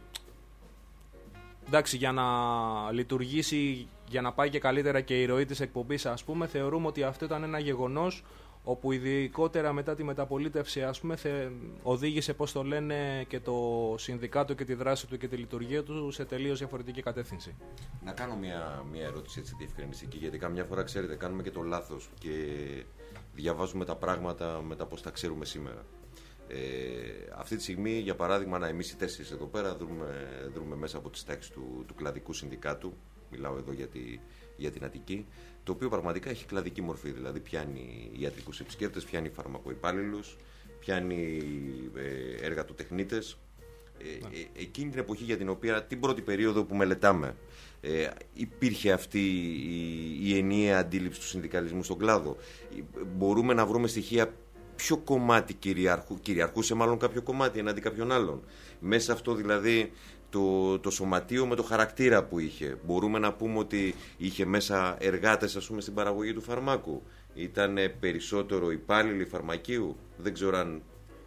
εντάξει, για να λειτουργήσει, για να πάει και καλύτερα και η ροή της εκπομπής, ας πούμε, θεωρούμε ότι αυτό ήταν ένα γεγονός όπου ειδικότερα μετά τη μεταπολίτευση, ας πούμε, οδήγησε, πώς το λένε, και το συνδικάτο και τη δράση του και τη λειτουργία του σε τελείως διαφορετική κατεύθυνση. Να κάνω μια ερώτηση έτσι διευκρινιστική, γιατί καμιά φορά, ξέρετε, κάνουμε και το λάθος και διαβάζουμε τα πράγματα μετά πώς τα ξέρουμε σήμερα. Αυτή τη στιγμή, για παράδειγμα, εμείς οι 4 εδώ πέρα δρούμε μέσα από τις τάξεις του κλαδικού συνδικάτου. Μιλάω εδώ για την Αττική, το οποίο πραγματικά έχει κλαδική μορφή. Δηλαδή, πιάνει ιατρικούς επισκέπτες, πιάνει φαρμακοϊπάλληλους, πιάνει εργατοτεχνίτες. Εκείνη την εποχή για την οποία, την πρώτη περίοδο που μελετάμε, υπήρχε αυτή η ενιαία αντίληψη του συνδικαλισμού στον κλάδο. Μπορούμε να βρούμε στοιχεία ποιο κομμάτι κυριαρχούσε, μάλλον κάποιο κομμάτι εναντί κάποιον άλλον. Μέσα αυτό δηλαδή το σωματείο με το χαρακτήρα που είχε. Μπορούμε να πούμε ότι είχε μέσα εργάτες, ας πούμε, στην παραγωγή του φαρμάκου. Ήταν περισσότερο υπάλληλοι φαρμακείου. Δεν ξέρω αν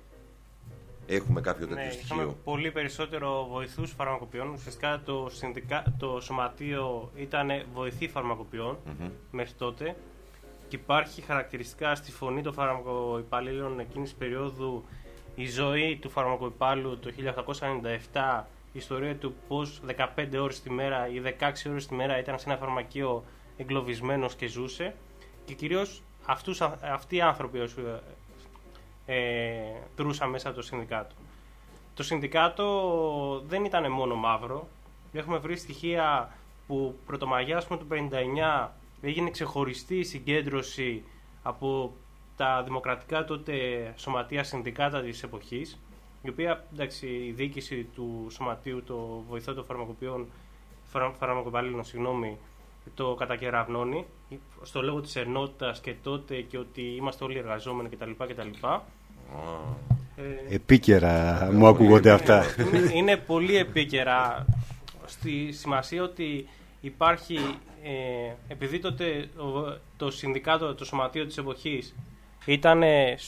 έχουμε κάποιο τέτοιο στοιχείο. Είχαμε πολύ περισσότερο βοηθούς φαρμακοποιών. Ουσιαστικά το σωματείο ήταν βοηθή φαρμακοποιών μέχρι τότε. Και υπάρχει χαρακτηριστικά στη φωνή των φαρμακοϊπαλλήλων εκείνης περίοδου η ζωή του φαρμακοϊπάλληλου το 1897, η ιστορία του πώς 15 ώρες τη μέρα ή 16 ώρες τη μέρα ήταν σε ένα φαρμακείο εγκλωβισμένος και ζούσε, και κυρίως αυτοί οι άνθρωποι δρούσαν μέσα από το συνδικάτο. Το συνδικάτο δεν ήταν μόνο μαύρο. Έχουμε βρει στοιχεία που πρωτομαγιά του 1959 έγινε ξεχωριστή συγκέντρωση από τα δημοκρατικά τότε σωματεία συνδικάτα της εποχής, η οποία, εντάξει, η διοίκηση του σωματείου, το βοηθό των φαρμακοπαλλήλων, το κατακεραυνώνει στο λόγο της ενότητας και τότε, και ότι είμαστε όλοι εργαζόμενοι κτλ. Επίκαιρα μου ακούγονται αυτά. Είναι πολύ επίκαιρα, στη σημασία ότι υπάρχει, επειδή τότε το συνδικάτο, το σωματείο της εποχής ήταν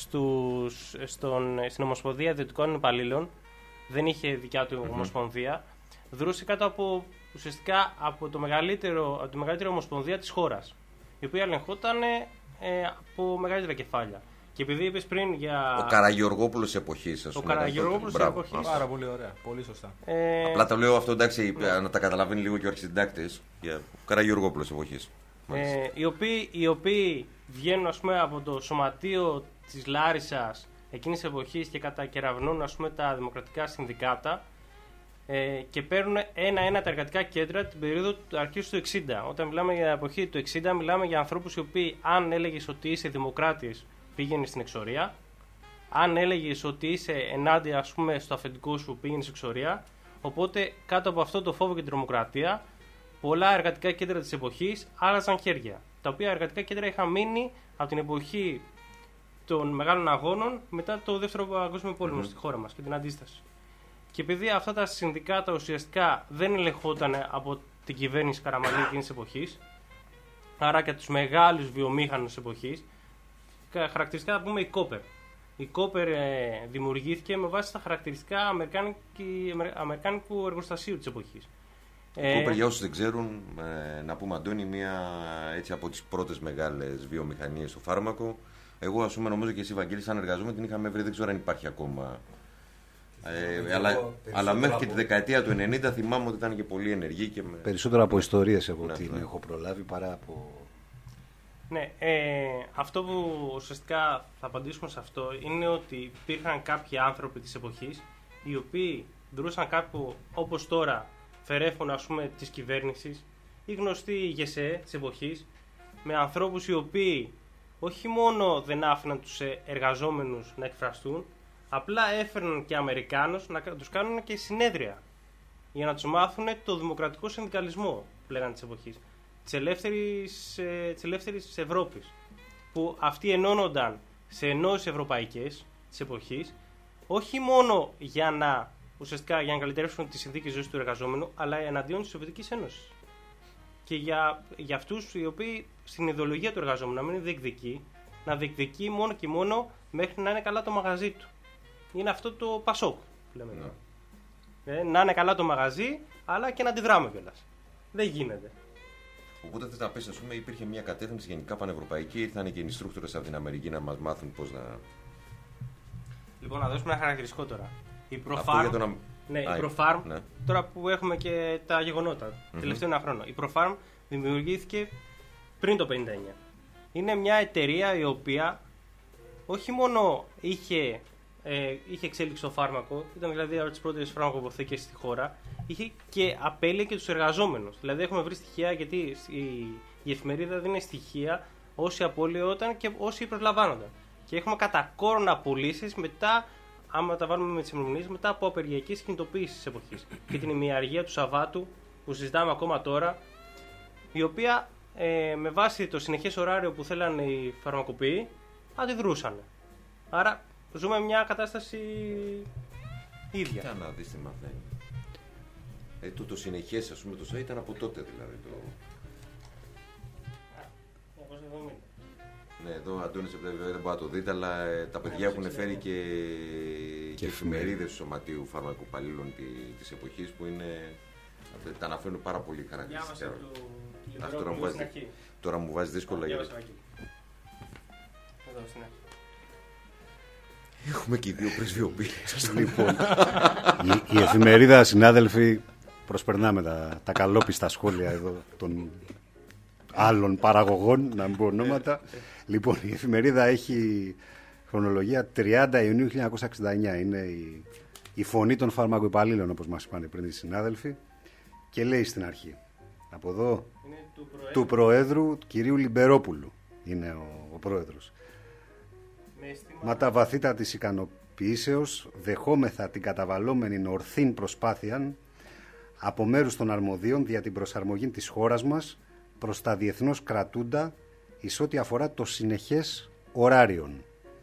στην Ομοσπονδία Ιδιωτικών Υπαλλήλων, δεν είχε δικιά του ομοσπονδία, δρούσε κάτω από, ουσιαστικά, από τη μεγαλύτερη ομοσπονδία της χώρας, η οποία ελεγχόταν από μεγαλύτερα κεφάλια. Και επειδή είπες πριν για. Ο Καραγεωργόπουλος εποχής, ας πούμε. Ο Καραγεωργόπουλος εποχής. Πάρα πολύ ωραία. Πολύ σωστά. Απλά το λέω αυτό, εντάξει, να τα καταλαβαίνει λίγο και ο αρχισυντάκτης. Ο Καραγεωργόπουλος εποχής. Οι οποίοι βγαίνουν, ας πούμε, από το σωματείο της Λάρισσας εκείνης της εποχής και κατακεραυνούν, ας πούμε, τα δημοκρατικά συνδικάτα, και παίρνουν ένα-ένα τα εργατικά κέντρα την περίοδο του αρχής του 60. Όταν μιλάμε για εποχή του 60, μιλάμε για ανθρώπους οι οποίοι, αν έλεγες ότι είσαι δημοκράτης, πήγαινε στην εξορία. Αν έλεγες ότι είσαι ενάντια, ας πούμε, στο αφεντικό σου, πήγαινε στην εξορία. Οπότε, κάτω από αυτό το φόβο και την τρομοκρατία, πολλά εργατικά κέντρα της εποχής άλλαζαν χέρια. Τα οποία εργατικά κέντρα είχαν μείνει από την εποχή των μεγάλων αγώνων μετά το Δεύτερο Παγκόσμιο Πόλεμο στη χώρα μας και την αντίσταση. Και επειδή αυτά τα συνδικάτα ουσιαστικά δεν ελεγχόταν από την κυβέρνηση Καραμανλή εκείνης της εποχής, άρα και τους μεγάλους βιομήχανους της εποχής, χαρακτηριστικά θα πούμε η Κόπερ. Η Κόπερ δημιουργήθηκε με βάση τα χαρακτηριστικά αμερικάνικου εργοστασίου της εποχής. Η Κόπερ, για όσους δεν ξέρουν, να πούμε, Αντώνη, μία έτσι από τις πρώτες μεγάλες βιομηχανίες στο φάρμακο. Εγώ, ας πούμε, νομίζω και εσύ, Βαγγέλη, σαν εργαζόμενοι την είχαμε βρει, δεν ξέρω αν υπάρχει ακόμα. Αλλά μέχρι και τη δεκαετία του 90 θυμάμαι ότι ήταν και πολύ ενεργή. Και με... Περισσότερο από ιστορίες εγώ την έχω προλάβει παρά από... Ναι, αυτό που ουσιαστικά θα απαντήσουμε σε αυτό είναι ότι υπήρχαν κάποιοι άνθρωποι της εποχής οι οποίοι δρούσαν κάπου όπως τώρα φερέφων, ας πούμε, της κυβέρνησης ή γνωστοί ηγεσέ της εποχής, με ανθρώπους οι οποίοι όχι μόνο δεν άφηναν τους εργαζόμενους να εκφραστούν, απλά έφερναν και Αμερικάνους να τους κάνουν και συνέδρια για να τους μάθουν το δημοκρατικό συνδικαλισμό που λέγανε της εποχής, της ελεύθερης Ευρώπης, που αυτοί ενώνονταν σε ενώσεις ευρωπαϊκές της εποχής, όχι μόνο για να καλυτερεύσουν τις συνθήκες ζωής του εργαζόμενου, αλλά εναντίον της Σοβιετικής Ένωσης. Και για αυτούς οι οποίοι στην ιδεολογία του εργαζόμενου να μην είναι διεκδικεί, να διεκδικεί μόνο και μόνο μέχρι να είναι καλά το μαγαζί του. Είναι αυτό το Πασόκ, λέμε. Να είναι καλά το μαγαζί, αλλά και να αντιδράμε κιόλας. Δεν γίνεται. Οπότε θες να πεις, ας πούμε, υπήρχε μια κατεύθυνση γενικά πανευρωπαϊκή, ήρθαν και οι instructors από την Αμερική να μας μάθουν πώς να... Λοιπόν, να δώσουμε ένα χαρακτηριστικό τώρα. Η ProFarm, η ProFarm, τώρα που έχουμε και τα γεγονότα, τελευταίο ένα χρόνο. Η ProFarm δημιουργήθηκε πριν το 1959. Είναι μια εταιρεία η οποία όχι μόνο είχε εξέλιξη στο φάρμακο, ήταν δηλαδή από τις πρώτες φαρμακοποθήκες στη χώρα, είχε και απέλυε και τους εργαζόμενους. Δηλαδή έχουμε βρει στοιχεία, γιατί η εφημερίδα δίνει στοιχεία όσοι απολύονταν και όσοι προσλαμβάνονταν. Και έχουμε κατά κόρον απολύσεις μετά, άμα τα βάλουμε με τις ημερομηνίες, μετά από απεργιακές κινητοποίησεις της εποχής. Και την ημιαργία του Σαββάτου που συζητάμε ακόμα τώρα, η οποία με βάση το συνεχές ωράριο που θέλανε οι φαρμακοποιοί αντιδρούσαν. Άρα ζούμε μια κατάσταση ίδια. Κοίτα να δεις τι μαθαίνει. Το συνεχές, ας πούμε, το ήταν από τότε δηλαδή. Ναι, εδώ ο Αντώνης δεν μπορεί να το δείτε, αλλά τα παιδιά έχουν φέρει και εφημερίδες του Σωματείου Φαρμακοπαλλήλων της εποχής που είναι... Τα αναφέρουν πάρα πολύ χαρακτηριστικά. Τώρα μου βάζει δύσκολα γιατί... Έχουμε και οι δύο πρεσβειοποίησεις. Λοιπόν, η εφημερίδα, συνάδελφοι, προσπερνάμε τα καλόπιστα σχόλια εδώ των άλλων παραγωγών, να μην πω ονόματα. Λοιπόν, η εφημερίδα έχει χρονολογία 30 Ιουνίου 1969. Είναι η φωνή των φαρμακοϊπαλλήλων, όπως μας είπαν πριν οι συνάδελφοι. Και λέει στην αρχή, από εδώ, του Προέδρου κυρίου Λιμπερόπουλου είναι ο Πρόεδρος. Μα τα βαθύτα της ικανοποιήσεως δεχόμεθα την καταβαλλόμενη ορθήν προσπάθεια από μέρους των αρμοδίων δια την προσαρμογή της χώρας μας προς τα διεθνώς κρατούντα εις ό,τι αφορά το συνεχές ωράριον.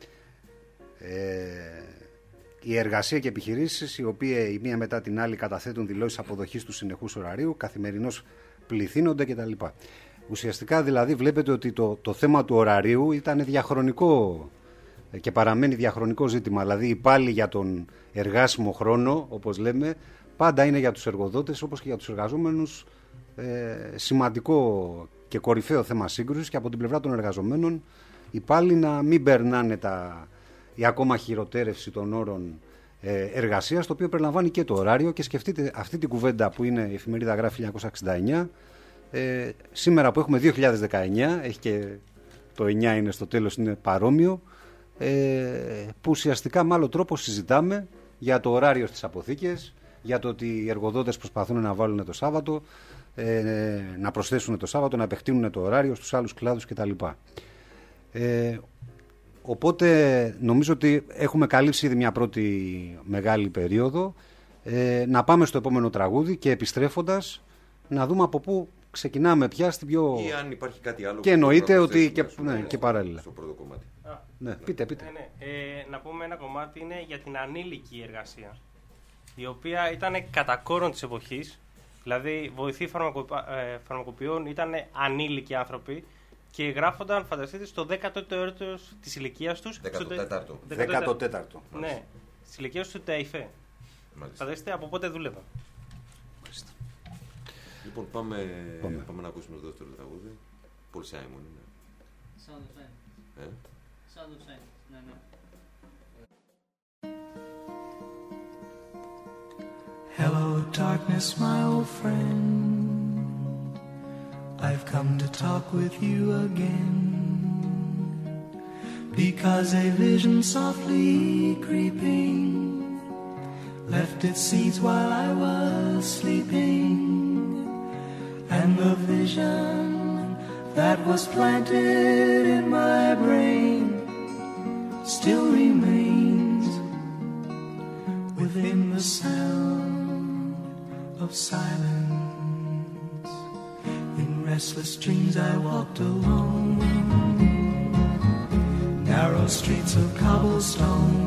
Η εργασία και επιχειρήσεις, οι οποίοι η μία μετά την άλλη καταθέτουν δηλώσεις αποδοχής του συνεχούς ωραρίου, καθημερινώς πληθύνονται κτλ. Ουσιαστικά δηλαδή βλέπετε ότι το θέμα του ωραρίου ήταν διαχρονικό και παραμένει διαχρονικό ζήτημα. Δηλαδή πάλι για τον εργάσιμο χρόνο, όπως λέμε, πάντα είναι για τους εργοδότες όπως και για τους εργαζόμενους σημαντικό και κορυφαίο θέμα σύγκρουσης, και από την πλευρά των εργαζομένων οι πάλι να μην περνάνε η ακόμα χειροτέρευση των όρων εργασίας, το οποίο περιλαμβάνει και το ωράριο. Και σκεφτείτε αυτή την κουβέντα που είναι η εφημερίδα γράφει 1969, σήμερα που έχουμε 2019, έχει και το 9 είναι στο τέλος, είναι παρόμοιο, που ουσιαστικά με άλλο τρόπο συζητάμε για το ωράριο στις αποθήκες, για το ότι οι εργοδότες προσπαθούν να βάλουν το Σάββατο, να προσθέσουν το Σάββατο, να επεκτείνουν το ωράριο στους άλλους κλάδους κτλ. Οπότε νομίζω ότι έχουμε καλύψει ήδη μια πρώτη μεγάλη περίοδο. Να πάμε στο επόμενο τραγούδι και επιστρέφοντας να δούμε από πού ξεκινάμε πια στην πιο... Ή αν υπάρχει κάτι άλλο. Και εννοείται ότι και παράλληλα. Στο πρώτο κομμάτι. Ναι, πείτε. Να πούμε ένα κομμάτι είναι για την ανήλικη εργασία, η οποία ήταν κατά κόρον της εποχής. Δηλαδή, βοηθοί φαρμακοποιών ήταν ανήλικοι άνθρωποι και γράφονταν, φανταστείτε, στο 14ο έτος της ηλικίας τους. 14ο. Ναι, της ηλικίας του ΤΑΙΦΕ. Φανταστείτε από πότε δούλευαν. Λοιπόν, πάμε να ακούσουμε το δεύτερο τραγούδι. Πολ Σάιμον είναι. Sound of Silence. Sound of Silence. Ναι. Hello, darkness, my old friend. I've come to talk with you again. Because a vision softly creeping left its seeds while I was sleeping. And the vision that was planted in my brain still remains within the sound of silence. In restless dreams I walked alone, narrow streets of cobblestone,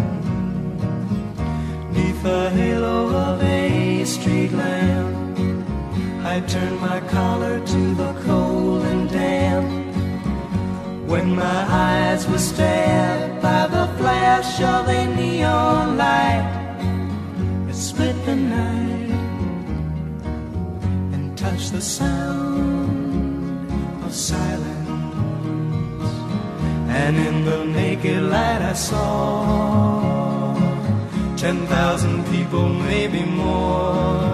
neath the halo of a street lamp. I turned my collar to the cold and damp. When my eyes were stabbed by the flash of a neon light, it split the night and touched the sound of silence. And in the naked light I saw 10,000 people, maybe more.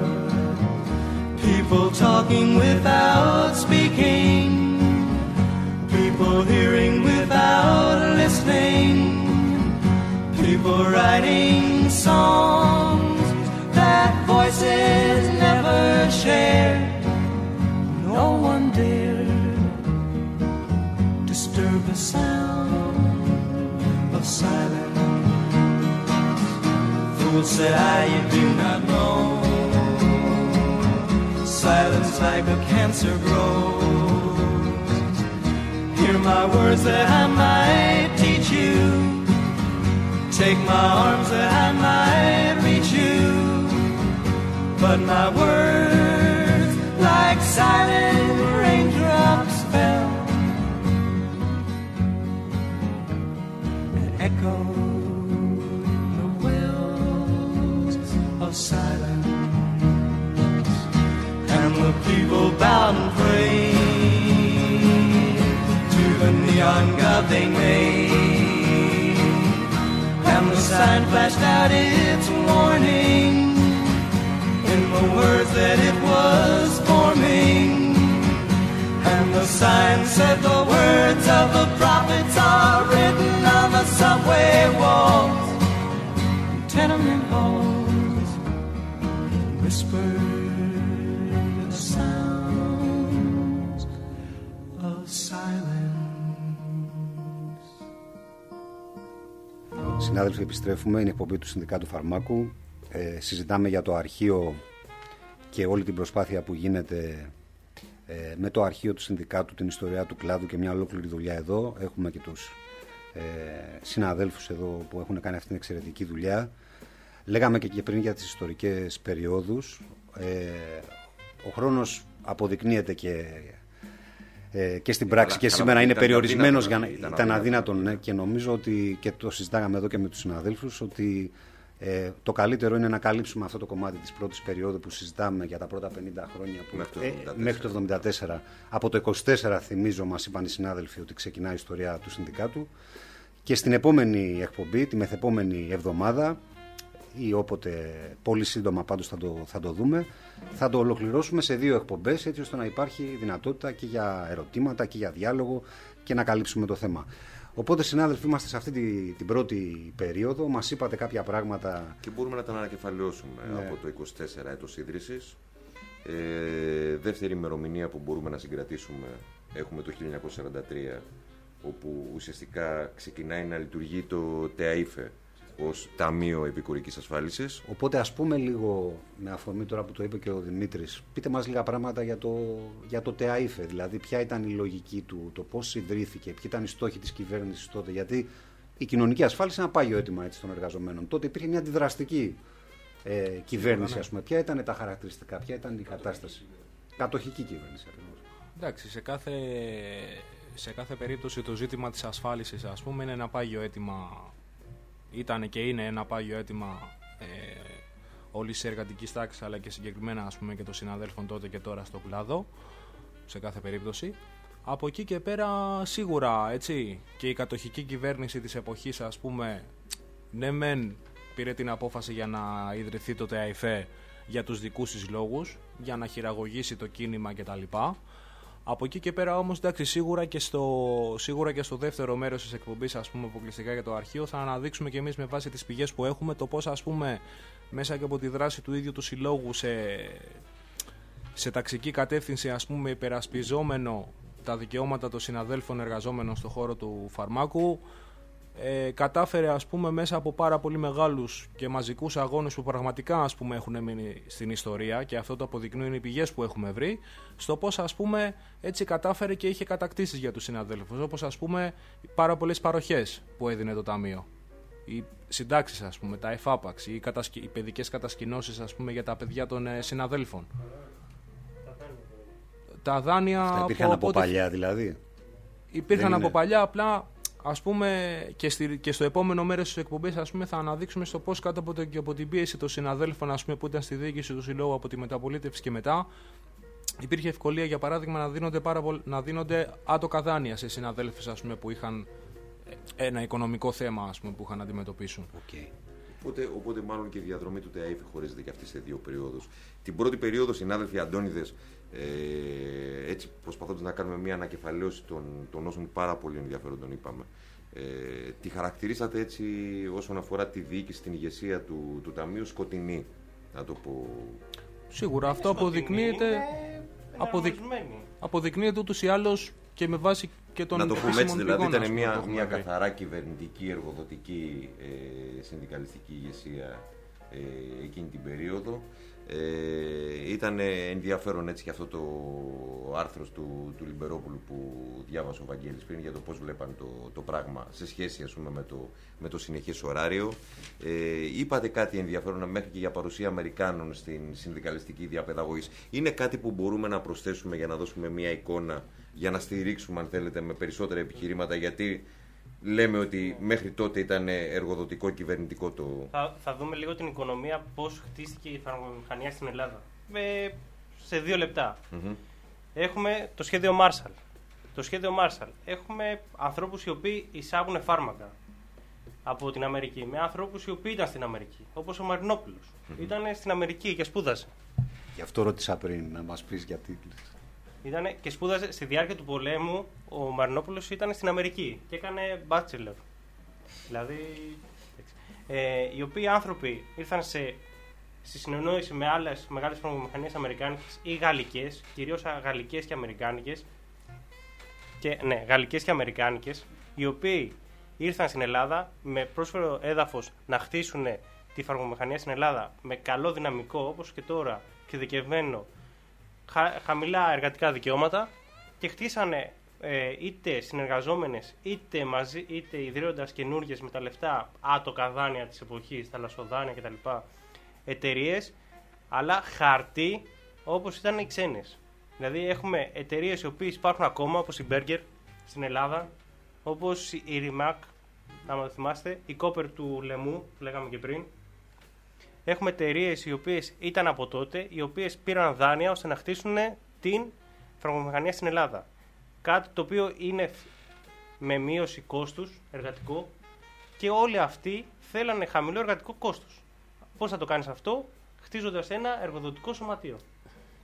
People talking without speaking, people hearing without listening, people writing songs that voices never shared. No one dared disturb the sound of silence. Fool, said I, you do not know. Silence like a cancer grows. Hear my words that I might teach you. Take my arms that I might reach you. But my words like silent raindrops fell and echoed the wells of silence. And the people bowed and prayed to the neon god they made. And the sign flashed out its warning in the words that it was forming. And the sign said the words of the prophets are written on the subway walls and tenement halls, whispered Συνάδελφοι, επιστρέφουμε. Είναι η εκπομπή του Συνδικάτου Φαρμάκου. Συζητάμε για το αρχείο και όλη την προσπάθεια που γίνεται με το αρχείο του Συνδικάτου, την ιστορία του κλάδου και μια ολόκληρη δουλειά εδώ. Έχουμε και τους συναδέλφους εδώ που έχουν κάνει αυτήν την εξαιρετική δουλειά. Λέγαμε και πριν για τις ιστορικές περιόδους. Ο χρόνος αποδεικνύεται και στην πράξη και σήμερα είναι περιορισμένος, ήταν αδύνατον, και νομίζω ότι, και το συζητάγαμε εδώ και με τους συναδέλφους, ότι το καλύτερο είναι να καλύψουμε αυτό το κομμάτι της πρώτης περίοδου που συζητάμε για τα πρώτα 50 χρόνια μέχρι το 1974. Από το 24 θυμίζω μας είπαν οι συνάδελφοι ότι ξεκινάει η ιστορία του συνδικάτου, και στην επόμενη εκπομπή, τη μεθεπόμενη εβδομάδα ή όποτε, πολύ σύντομα πάντως θα το δούμε, θα το ολοκληρώσουμε σε 2 εκπομπές, έτσι ώστε να υπάρχει δυνατότητα και για ερωτήματα και για διάλογο και να καλύψουμε το θέμα. Οπότε, συνάδελφοι, είμαστε σε αυτή την πρώτη περίοδο. Μας είπατε κάποια πράγματα. Και μπορούμε να τα ανακεφαλαιώσουμε από το 24 έτος ίδρυσης. Δεύτερη ημερομηνία που μπορούμε να συγκρατήσουμε έχουμε το 1943, όπου ουσιαστικά ξεκινάει να λειτουργεί το ΤΕΑΙΦΕ ως Ταμείο Επικουρικής Ασφάλισης. Οπότε, ας πούμε λίγο, με αφορμή τώρα που το είπε και ο Δημήτρης, πείτε μας λίγα πράγματα για το ΤΕΑΙΦΕ. Δηλαδή, ποια ήταν η λογική του, το πώς ιδρύθηκε, ποιοι ήταν οι στόχοι της κυβέρνησης τότε. Γιατί η κοινωνική ασφάλιση είναι ένα πάγιο αίτημα των εργαζομένων. Τότε υπήρχε μια αντιδραστική κυβέρνηση, ας πούμε. Ποια ήταν τα χαρακτηριστικά, ποια ήταν η κατάσταση. Κατοχική κυβέρνηση, ακριβώς. Εντάξει, σε κάθε περίπτωση το ζήτημα της ασφάλισης, ας πούμε, είναι ένα πάγιο αίτημα. Ήταν και είναι ένα πάγιο αίτημα όλης της εργατικής τάξης, αλλά και συγκεκριμένα, ας πούμε, και των συναδέλφων τότε και τώρα στο κλάδο, σε κάθε περίπτωση. Από εκεί και πέρα, σίγουρα, έτσι, και η κατοχική κυβέρνηση της εποχής, ας πούμε, ναι μεν πήρε την απόφαση για να ιδρυθεί το ΤΕΑΙΦΕ για τους δικούς της λόγους, για να χειραγωγήσει το κίνημα κτλ. Από εκεί και πέρα όμως, εντάξει, σίγουρα και στο δεύτερο μέρος της εκπομπής, ας πούμε, αποκλειστικά για το αρχείο, θα αναδείξουμε και εμείς με βάση τις πηγές που έχουμε το πώς, ας πούμε, μέσα και από τη δράση του ίδιου του συλλόγου σε ταξική κατεύθυνση, ας πούμε, υπερασπιζόμενο τα δικαιώματα των συναδέλφων εργαζόμενων στον χώρο του φαρμάκου, κατάφερε, ας πούμε, μέσα από πάρα πολύ μεγάλους και μαζικούς αγώνες που πραγματικά, ας πούμε, έχουν μείνει στην ιστορία, και αυτό το αποδεικνύουν οι πηγές που έχουμε βρει, στο πώς, ας πούμε, έτσι κατάφερε και είχε κατακτήσεις για τους συναδέλφους, όπως, ας πούμε, πάρα πολλές παροχές που έδινε το Ταμείο, οι συντάξεις, ας πούμε, τα εφάπαξ, οι παιδικές κατασκηνώσεις, ας πούμε, για τα παιδιά των συναδέλφων. Τα δάνεια. Αυτά υπήρχαν από παλιά, δηλαδή. Υπήρχαν από παλιά, απλά, ας πούμε, και στο επόμενο μέρος της εκπομπής, ας πούμε, θα αναδείξουμε στο πώς κάτω από την πίεση των συναδέλφων, ας πούμε, που ήταν στη διοίκηση του συλλόγου από τη μεταπολίτευση και μετά, υπήρχε ευκολία, για παράδειγμα, να δίνονται άτοκα δάνεια σε συναδέλφους, ας πούμε, που είχαν ένα οικονομικό θέμα, ας πούμε, που είχαν να αντιμετωπίσουν. Okay. Οπότε μάλλον και η διαδρομή του ΤΕΑΙΦΕ χωρίζεται και αυτή σε δύο περίοδους. Την πρώτη περίοδο, συνάδελφοι Αντώνιδες, έτσι προσπαθώντας να κάνουμε μια ανακεφαλαίωση των όσων πάρα πολύ ενδιαφέροντων είπαμε, τη χαρακτηρίσατε έτσι όσον αφορά τη διοίκηση, την ηγεσία του Ταμείου σκοτεινή, να το πω. Σίγουρα αυτό αποδεικνύεται ούτως ή άλλως και με βάση και τον. Να το πούμε έτσι, δηλαδή ήταν μια καθαρά κυβερνητική, εργοδοτική, συνδικαλιστική ηγεσία εκείνη την περίοδο. Ήταν ενδιαφέρον έτσι και αυτό το άρθρο του Λιμπερόπουλου που διάβασε ο Βαγγέλης πριν για το πώς βλέπαν το πράγμα σε σχέση, ας πούμε, με το συνεχές ωράριο. Είπατε κάτι ενδιαφέρον μέχρι και για παρουσία Αμερικάνων στην συνδικαλιστική διαπαιδαγωγή. Είναι κάτι που μπορούμε να προσθέσουμε για να δώσουμε μια εικόνα, για να στηρίξουμε, αν θέλετε, με περισσότερα επιχειρήματα, γιατί λέμε ότι μέχρι τότε ήταν εργοδοτικό κυβερνητικό το. Θα δούμε λίγο την οικονομία, πώς χτίστηκε η φαρμακοβιομηχανία στην Ελλάδα. Σε 2 λεπτά. Mm-hmm. Έχουμε το σχέδιο Marshall. Το σχέδιο Marshall. Έχουμε ανθρώπους οι οποίοι εισάγουν φάρμακα από την Αμερική, με ανθρώπους οι οποίοι ήταν στην Αμερική. Όπως ο Μαρινόπουλος. Mm-hmm. Ήταν στην Αμερική και σπούδασε. Γι' αυτό ρώτησα πριν να μας πεις γιατί. Ήτανε και σπούδαζε στη διάρκεια του πολέμου. Ο Μαρινόπουλος ήταν στην Αμερική και έκανε bachelor. Δηλαδή, οι οποίοι άνθρωποι ήρθαν στη συνεννόηση με άλλες μεγάλες φαρμακοβιομηχανίες αμερικάνικες ή γαλλικές, κυρίως γαλλικές και αμερικάνικες, γαλλικές και αμερικάνικες, οι οποίοι ήρθαν στην Ελλάδα με πρόσφερο έδαφος να χτίσουν τη φαρμακοβιομηχανία στην Ελλάδα με καλό δυναμικό, όπως και τώρα, εξειδικευμένο, χαμηλά εργατικά δικαιώματα, και χτίσανε είτε συνεργαζόμενες είτε μαζί, είτε ιδρύοντας καινούργιες με τα λεφτά άτοκα δάνεια της εποχής, θαλασσοδάνεια κτλ. Εταιρείες, αλλά χαρτί όπως ήταν οι ξένες. Δηλαδή έχουμε εταιρείες οι οποίες υπάρχουν ακόμα, όπως η Berger στην Ελλάδα, όπως η Rimac, να θυμάστε, η Cooper του Λεμού, που λέγαμε και πριν. Έχουμε εταιρείες οι οποίες ήταν από τότε, οι οποίες πήραν δάνεια ώστε να χτίσουν την φαρμακοβιομηχανία στην Ελλάδα. Κάτι το οποίο είναι με μείωση κόστους εργατικό, και όλοι αυτοί θέλανε χαμηλό εργατικό κόστος. Πώς θα το κάνεις αυτό? Χτίζοντας ένα εργοδοτικό σωματείο.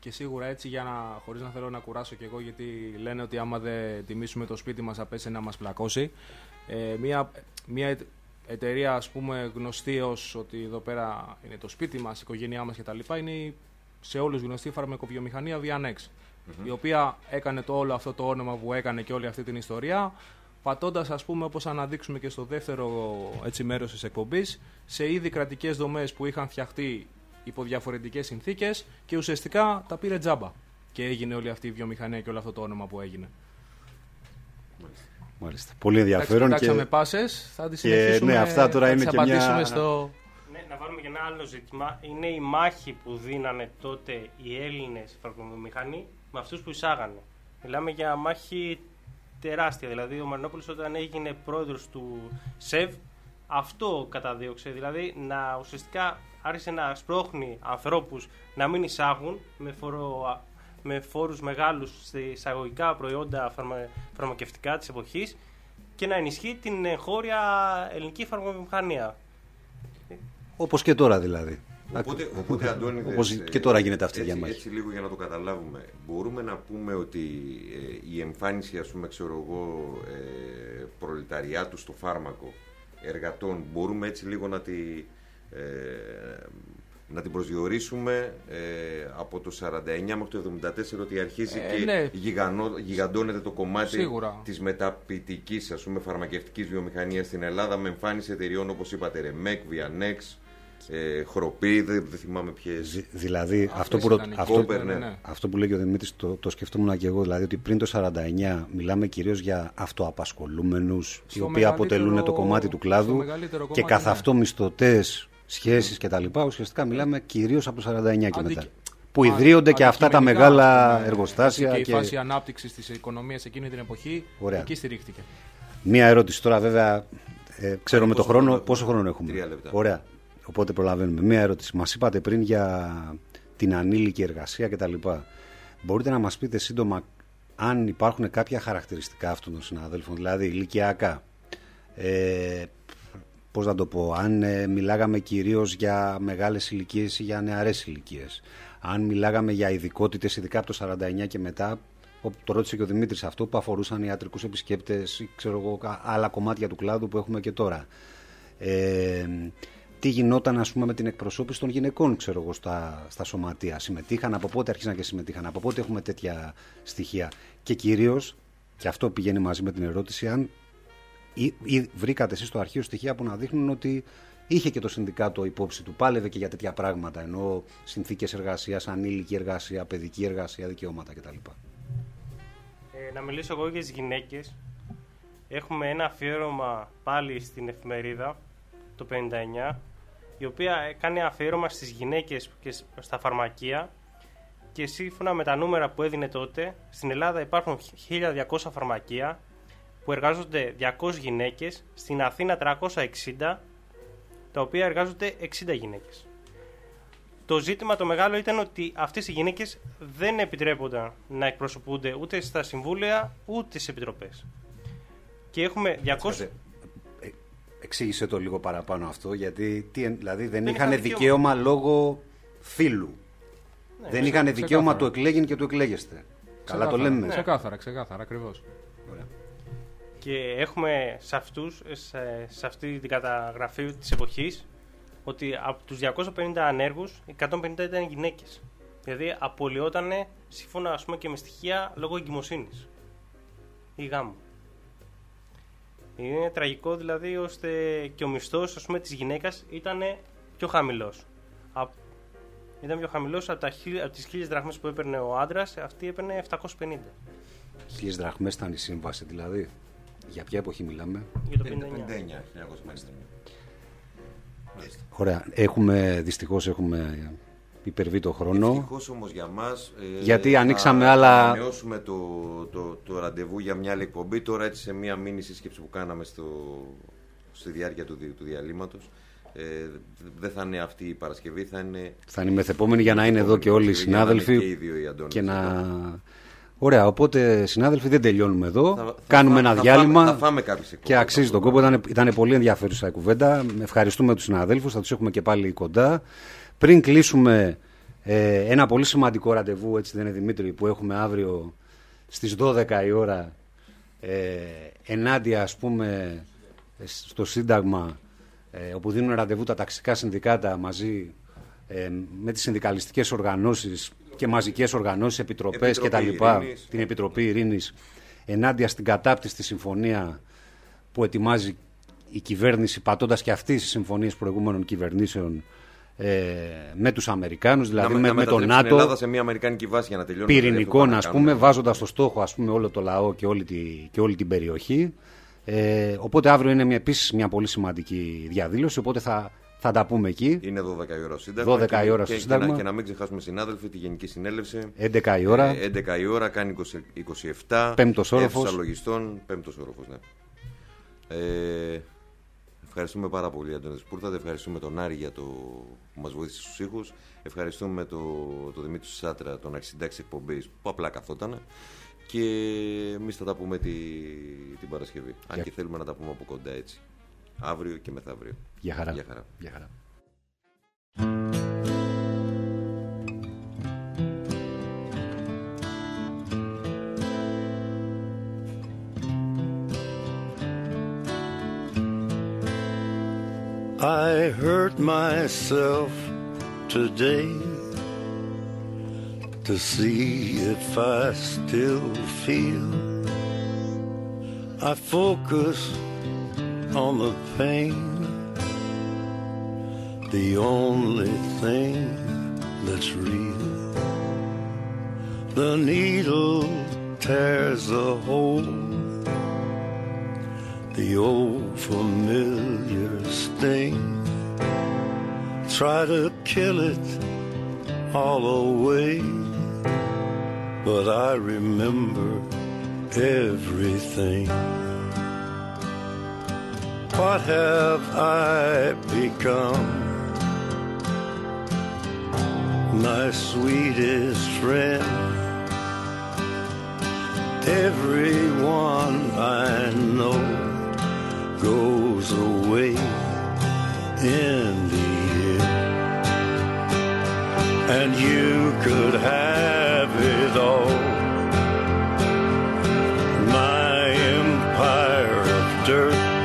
Και σίγουρα έτσι, χωρίς να θέλω να κουράσω κι εγώ, γιατί λένε ότι άμα δεν τιμήσουμε το σπίτι μας θα πέσει να μας πλακώσει. Μια εταιρεία, ας πούμε, γνωστή ως ότι εδώ πέρα είναι το σπίτι μας, η οικογένειά μας κτλ. Είναι σε όλους γνωστή η φαρμακοβιομηχανία Vianex, η οποία έκανε όλο αυτό το όνομα που έκανε και όλη αυτή την ιστορία, πατώντας, ας πούμε, όπως αναδείξουμε και στο δεύτερο μέρος της εκπομπής, σε ήδη κρατικές δομές που είχαν φτιαχτεί υπό διαφορετικές συνθήκες και ουσιαστικά τα πήρε τζάμπα. Και έγινε όλη αυτή η βιομηχανία και όλο αυτό το όνομα που έγινε. Μάλιστα. Πολύ ενδιαφέρον. Κοιτάξαμε πάσες, θα τις συνεχίσουμε. Ναι, αυτά τώρα είναι και μια... Ναι, να βάλουμε και ένα άλλο ζήτημα. Είναι η μάχη που δίνανε τότε οι Έλληνες φαρμακοβιομηχανοί με αυτούς που εισάγανε. Μιλάμε για μάχη τεράστια. Δηλαδή, ο Μαρινόπουλος όταν έγινε πρόεδρος του ΣΕΒ, αυτό καταδίωξε. Δηλαδή, ουσιαστικά άρχισε να σπρώχνει ανθρώπους να μην εισάγουν με φόρους μεγάλους σε εισαγωγικά προϊόντα φαρμακευτικά της εποχής και να ενισχύει την εγχώρια ελληνική φαρμακοβιομηχανία. Όπως και τώρα δηλαδή. Οπότε Αντώνη, όπως και τώρα γίνεται αυτή η διαμάχη. Έτσι λίγο για να το καταλάβουμε, μπορούμε να πούμε ότι η εμφάνιση, ας πούμε, προλεταριάτου στο φάρμακο, εργατών, μπορούμε έτσι λίγο να την προσδιορίσουμε από το 49 μέχρι το 74, ότι αρχίζει και γιγαντώνεται το κομμάτι σίγουρα της μεταποιητικής, ας πούμε, φαρμακευτικής βιομηχανίας στην Ελλάδα, με εμφάνιση εταιριών όπως είπατε, Ρεμέκ, Vianex, Χροπή, δεν θυμάμαι ποιες. Δηλαδή αυτό που λέει ο Δημήτρης το σκεφτόμουν και εγώ, δηλαδή ότι πριν το 49 μιλάμε κυρίως για αυτοαπασχολούμενους, οι οποίοι αποτελούν το κομμάτι του κλάδου και καθ' αυτό μισθωτές σχέσεις κτλ. Ουσιαστικά μιλάμε κυρίως από το 49 και μετά. Που ιδρύονται και αυτά τα μεγάλα εργοστάσια. Και η φάση ανάπτυξης της οικονομίας εκείνη την εποχή, εκεί στηρίχτηκε. Μία ερώτηση τώρα, βέβαια, ξέρω με το χρόνο, πόσο χρόνο έχουμε. 3 λεπτά. Ωραία, οπότε προλαβαίνουμε. Μία ερώτηση. Μας είπατε πριν για την ανήλικη εργασία κτλ. Μπορείτε να μας πείτε σύντομα αν υπάρχουν κάποια χαρακτηριστικά αυτών των συναδέλφων, δηλαδή ηλικιακά. Πώς να το πω, αν μιλάγαμε κυρίως για μεγάλες ηλικίες ή για νεαρές ηλικίες, αν μιλάγαμε για ειδικότητες, ειδικά από το 49 και μετά, το ρώτησε και ο Δημήτρης αυτό, που αφορούσαν ιατρικούς επισκέπτες ή άλλα κομμάτια του κλάδου που έχουμε και τώρα. Τι γινόταν, ας πούμε, με την εκπροσώπηση των γυναικών, στα σωματεία. Συμμετείχαν, από πότε άρχισαν και συμμετείχαν, από πότε έχουμε τέτοια στοιχεία. Και κυρίως, και αυτό πηγαίνει μαζί με την ερώτηση, αν ή βρήκατε εσείς στο αρχείο στοιχεία που να δείχνουν ότι είχε και το συνδικάτο υπόψη του, πάλευε και για τέτοια πράγματα, ενώ συνθήκες εργασίας, ανήλικη εργασία, παιδική εργασία, δικαιώματα κτλ. Να μιλήσω εγώ για τις γυναίκες. Έχουμε ένα αφιέρωμα πάλι στην εφημερίδα το 59, η οποία κάνει αφιέρωμα στις γυναίκες και στα φαρμακεία, και σύμφωνα με τα νούμερα που έδινε τότε, στην Ελλάδα υπάρχουν 1200 φαρμακεία που εργάζονται 200 γυναίκες, στην Αθήνα 360, τα οποία εργάζονται 60 γυναίκες. Το ζήτημα το μεγάλο ήταν ότι αυτές οι γυναίκες δεν επιτρέπονταν να εκπροσωπούνται ούτε στα συμβούλια ούτε στις επιτροπές. Και έχουμε 200... Εξήγησε το λίγο παραπάνω αυτό, γιατί δηλαδή δεν είχαν δικαίωμα λόγω φύλου. Ναι, δεν είχαν δικαίωμα του εκλέγην και του εκλέγεστε. Καλά το λέμε. Ξεκάθαρα, ακριβώς. Ωραία. Και έχουμε σε αυτή την καταγραφή της εποχής, ότι από τους 250 ανέργους, 150 ήταν γυναίκες. Δηλαδή απολυότανε σύμφωνα, ας πούμε, και με στοιχεία λόγω εγκυμοσύνης ή γάμου. Είναι τραγικό δηλαδή, ώστε και ο μισθός, ας πούμε, της γυναίκας ήταν πιο χαμηλός. Ήταν πιο χαμηλός από τις 1000 δραχμές που έπαιρνε ο άντρας, αυτή έπαιρνε 750. 1000 δραχμές ήταν η σύμβαση δηλαδή. Για ποια εποχή μιλάμε? Για το 59. 1959. Ωραία. Δυστυχώς έχουμε υπερβεί το χρόνο. Ευτυχώς όμως για μας. Γιατί ανοίξαμε άλλα. Θα ανανεώσουμε το ραντεβού για μια άλλη εκπομπή. Τώρα έτσι σε μια μίνι σύσκεψη που κάναμε στη διάρκεια του διαλύματος. Δεν θα είναι αυτή η Παρασκευή, θα είναι μεθεπόμενη, για να είναι εδώ και όλοι οι συνάδελφοι. Και οι δύο οι Αντώνης. Ωραία, οπότε συνάδελφοι, δεν τελειώνουμε εδώ. Κάνουμε ένα διάλειμμα. Θα φάμε κάποιες εκπομπές. Και αξίζει τον κόπο. Ήταν πολύ ενδιαφέρουσα η κουβέντα. Ευχαριστούμε τους συναδέλφους, θα τους έχουμε και πάλι κοντά. Πριν κλείσουμε, Ένα πολύ σημαντικό ραντεβού, έτσι δεν είναι Δημήτρη, που έχουμε αύριο στις 12 η ώρα, ενάντια ας πούμε στο Σύνταγμα, όπου δίνουν ραντεβού τα ταξικά συνδικάτα μαζί με τις συνδικαλιστικές οργανώσεις και μαζικές οργανώσεις, επιτροπές κτλ. Την Επιτροπή Ειρήνης, ενάντια στην κατάπτυστη στη συμφωνία που ετοιμάζει η κυβέρνηση, πατώντας και αυτή τις συμφωνίες προηγούμενων κυβερνήσεων με τους Αμερικάνους, δηλαδή με τον ΝΑΤΟ, την Ελλάδα σε μια αμερικάνικη βάση για να τελειώνει. Πυρηνικών, ας πούμε, βάζοντας στο στόχο, ας πούμε, όλο το λαό και όλη την περιοχή. Οπότε αύριο είναι επίσης μια πολύ σημαντική διαδήλωση, οπότε θα τα πούμε εκεί. Είναι 12 η ώρα Σύνταγμα. 12 η ώρα στο Σύνταγμα. Και να μην ξεχάσουμε, συνάδελφοι, τη Γενική Συνέλευση. 11 η ώρα. 11 η ώρα, κάνει 27. Πέμπτος όροφος. Αίθουσα λογιστών, πέμπτος όροφος, ναι. Ευχαριστούμε πάρα πολύ, Αντώνη Σπούρτα. Ευχαριστούμε τον Άρη για το που μας βοήθησε στους ήχους. Ευχαριστούμε τον Δημήτρη Σάτρα, τον αρχισυντάξη εκπομπής, που απλά καθόταν. Και εμείς θα τα πούμε την Παρασκευή. Αν και θέλουμε να τα πούμε από κοντά έτσι. Αύριο και μεθαύριο. Γεια χαρά. Γεια χαρά. Γεια χαρά. I hurt myself today to see if I still feel. I focus on the pain, the only thing that's real. The needle tears a hole, the old familiar sting. Try to kill it all away, but I remember everything. What have I become? My sweetest friend. Everyone I know goes away in the end. And you could have it all. My empire of dirt,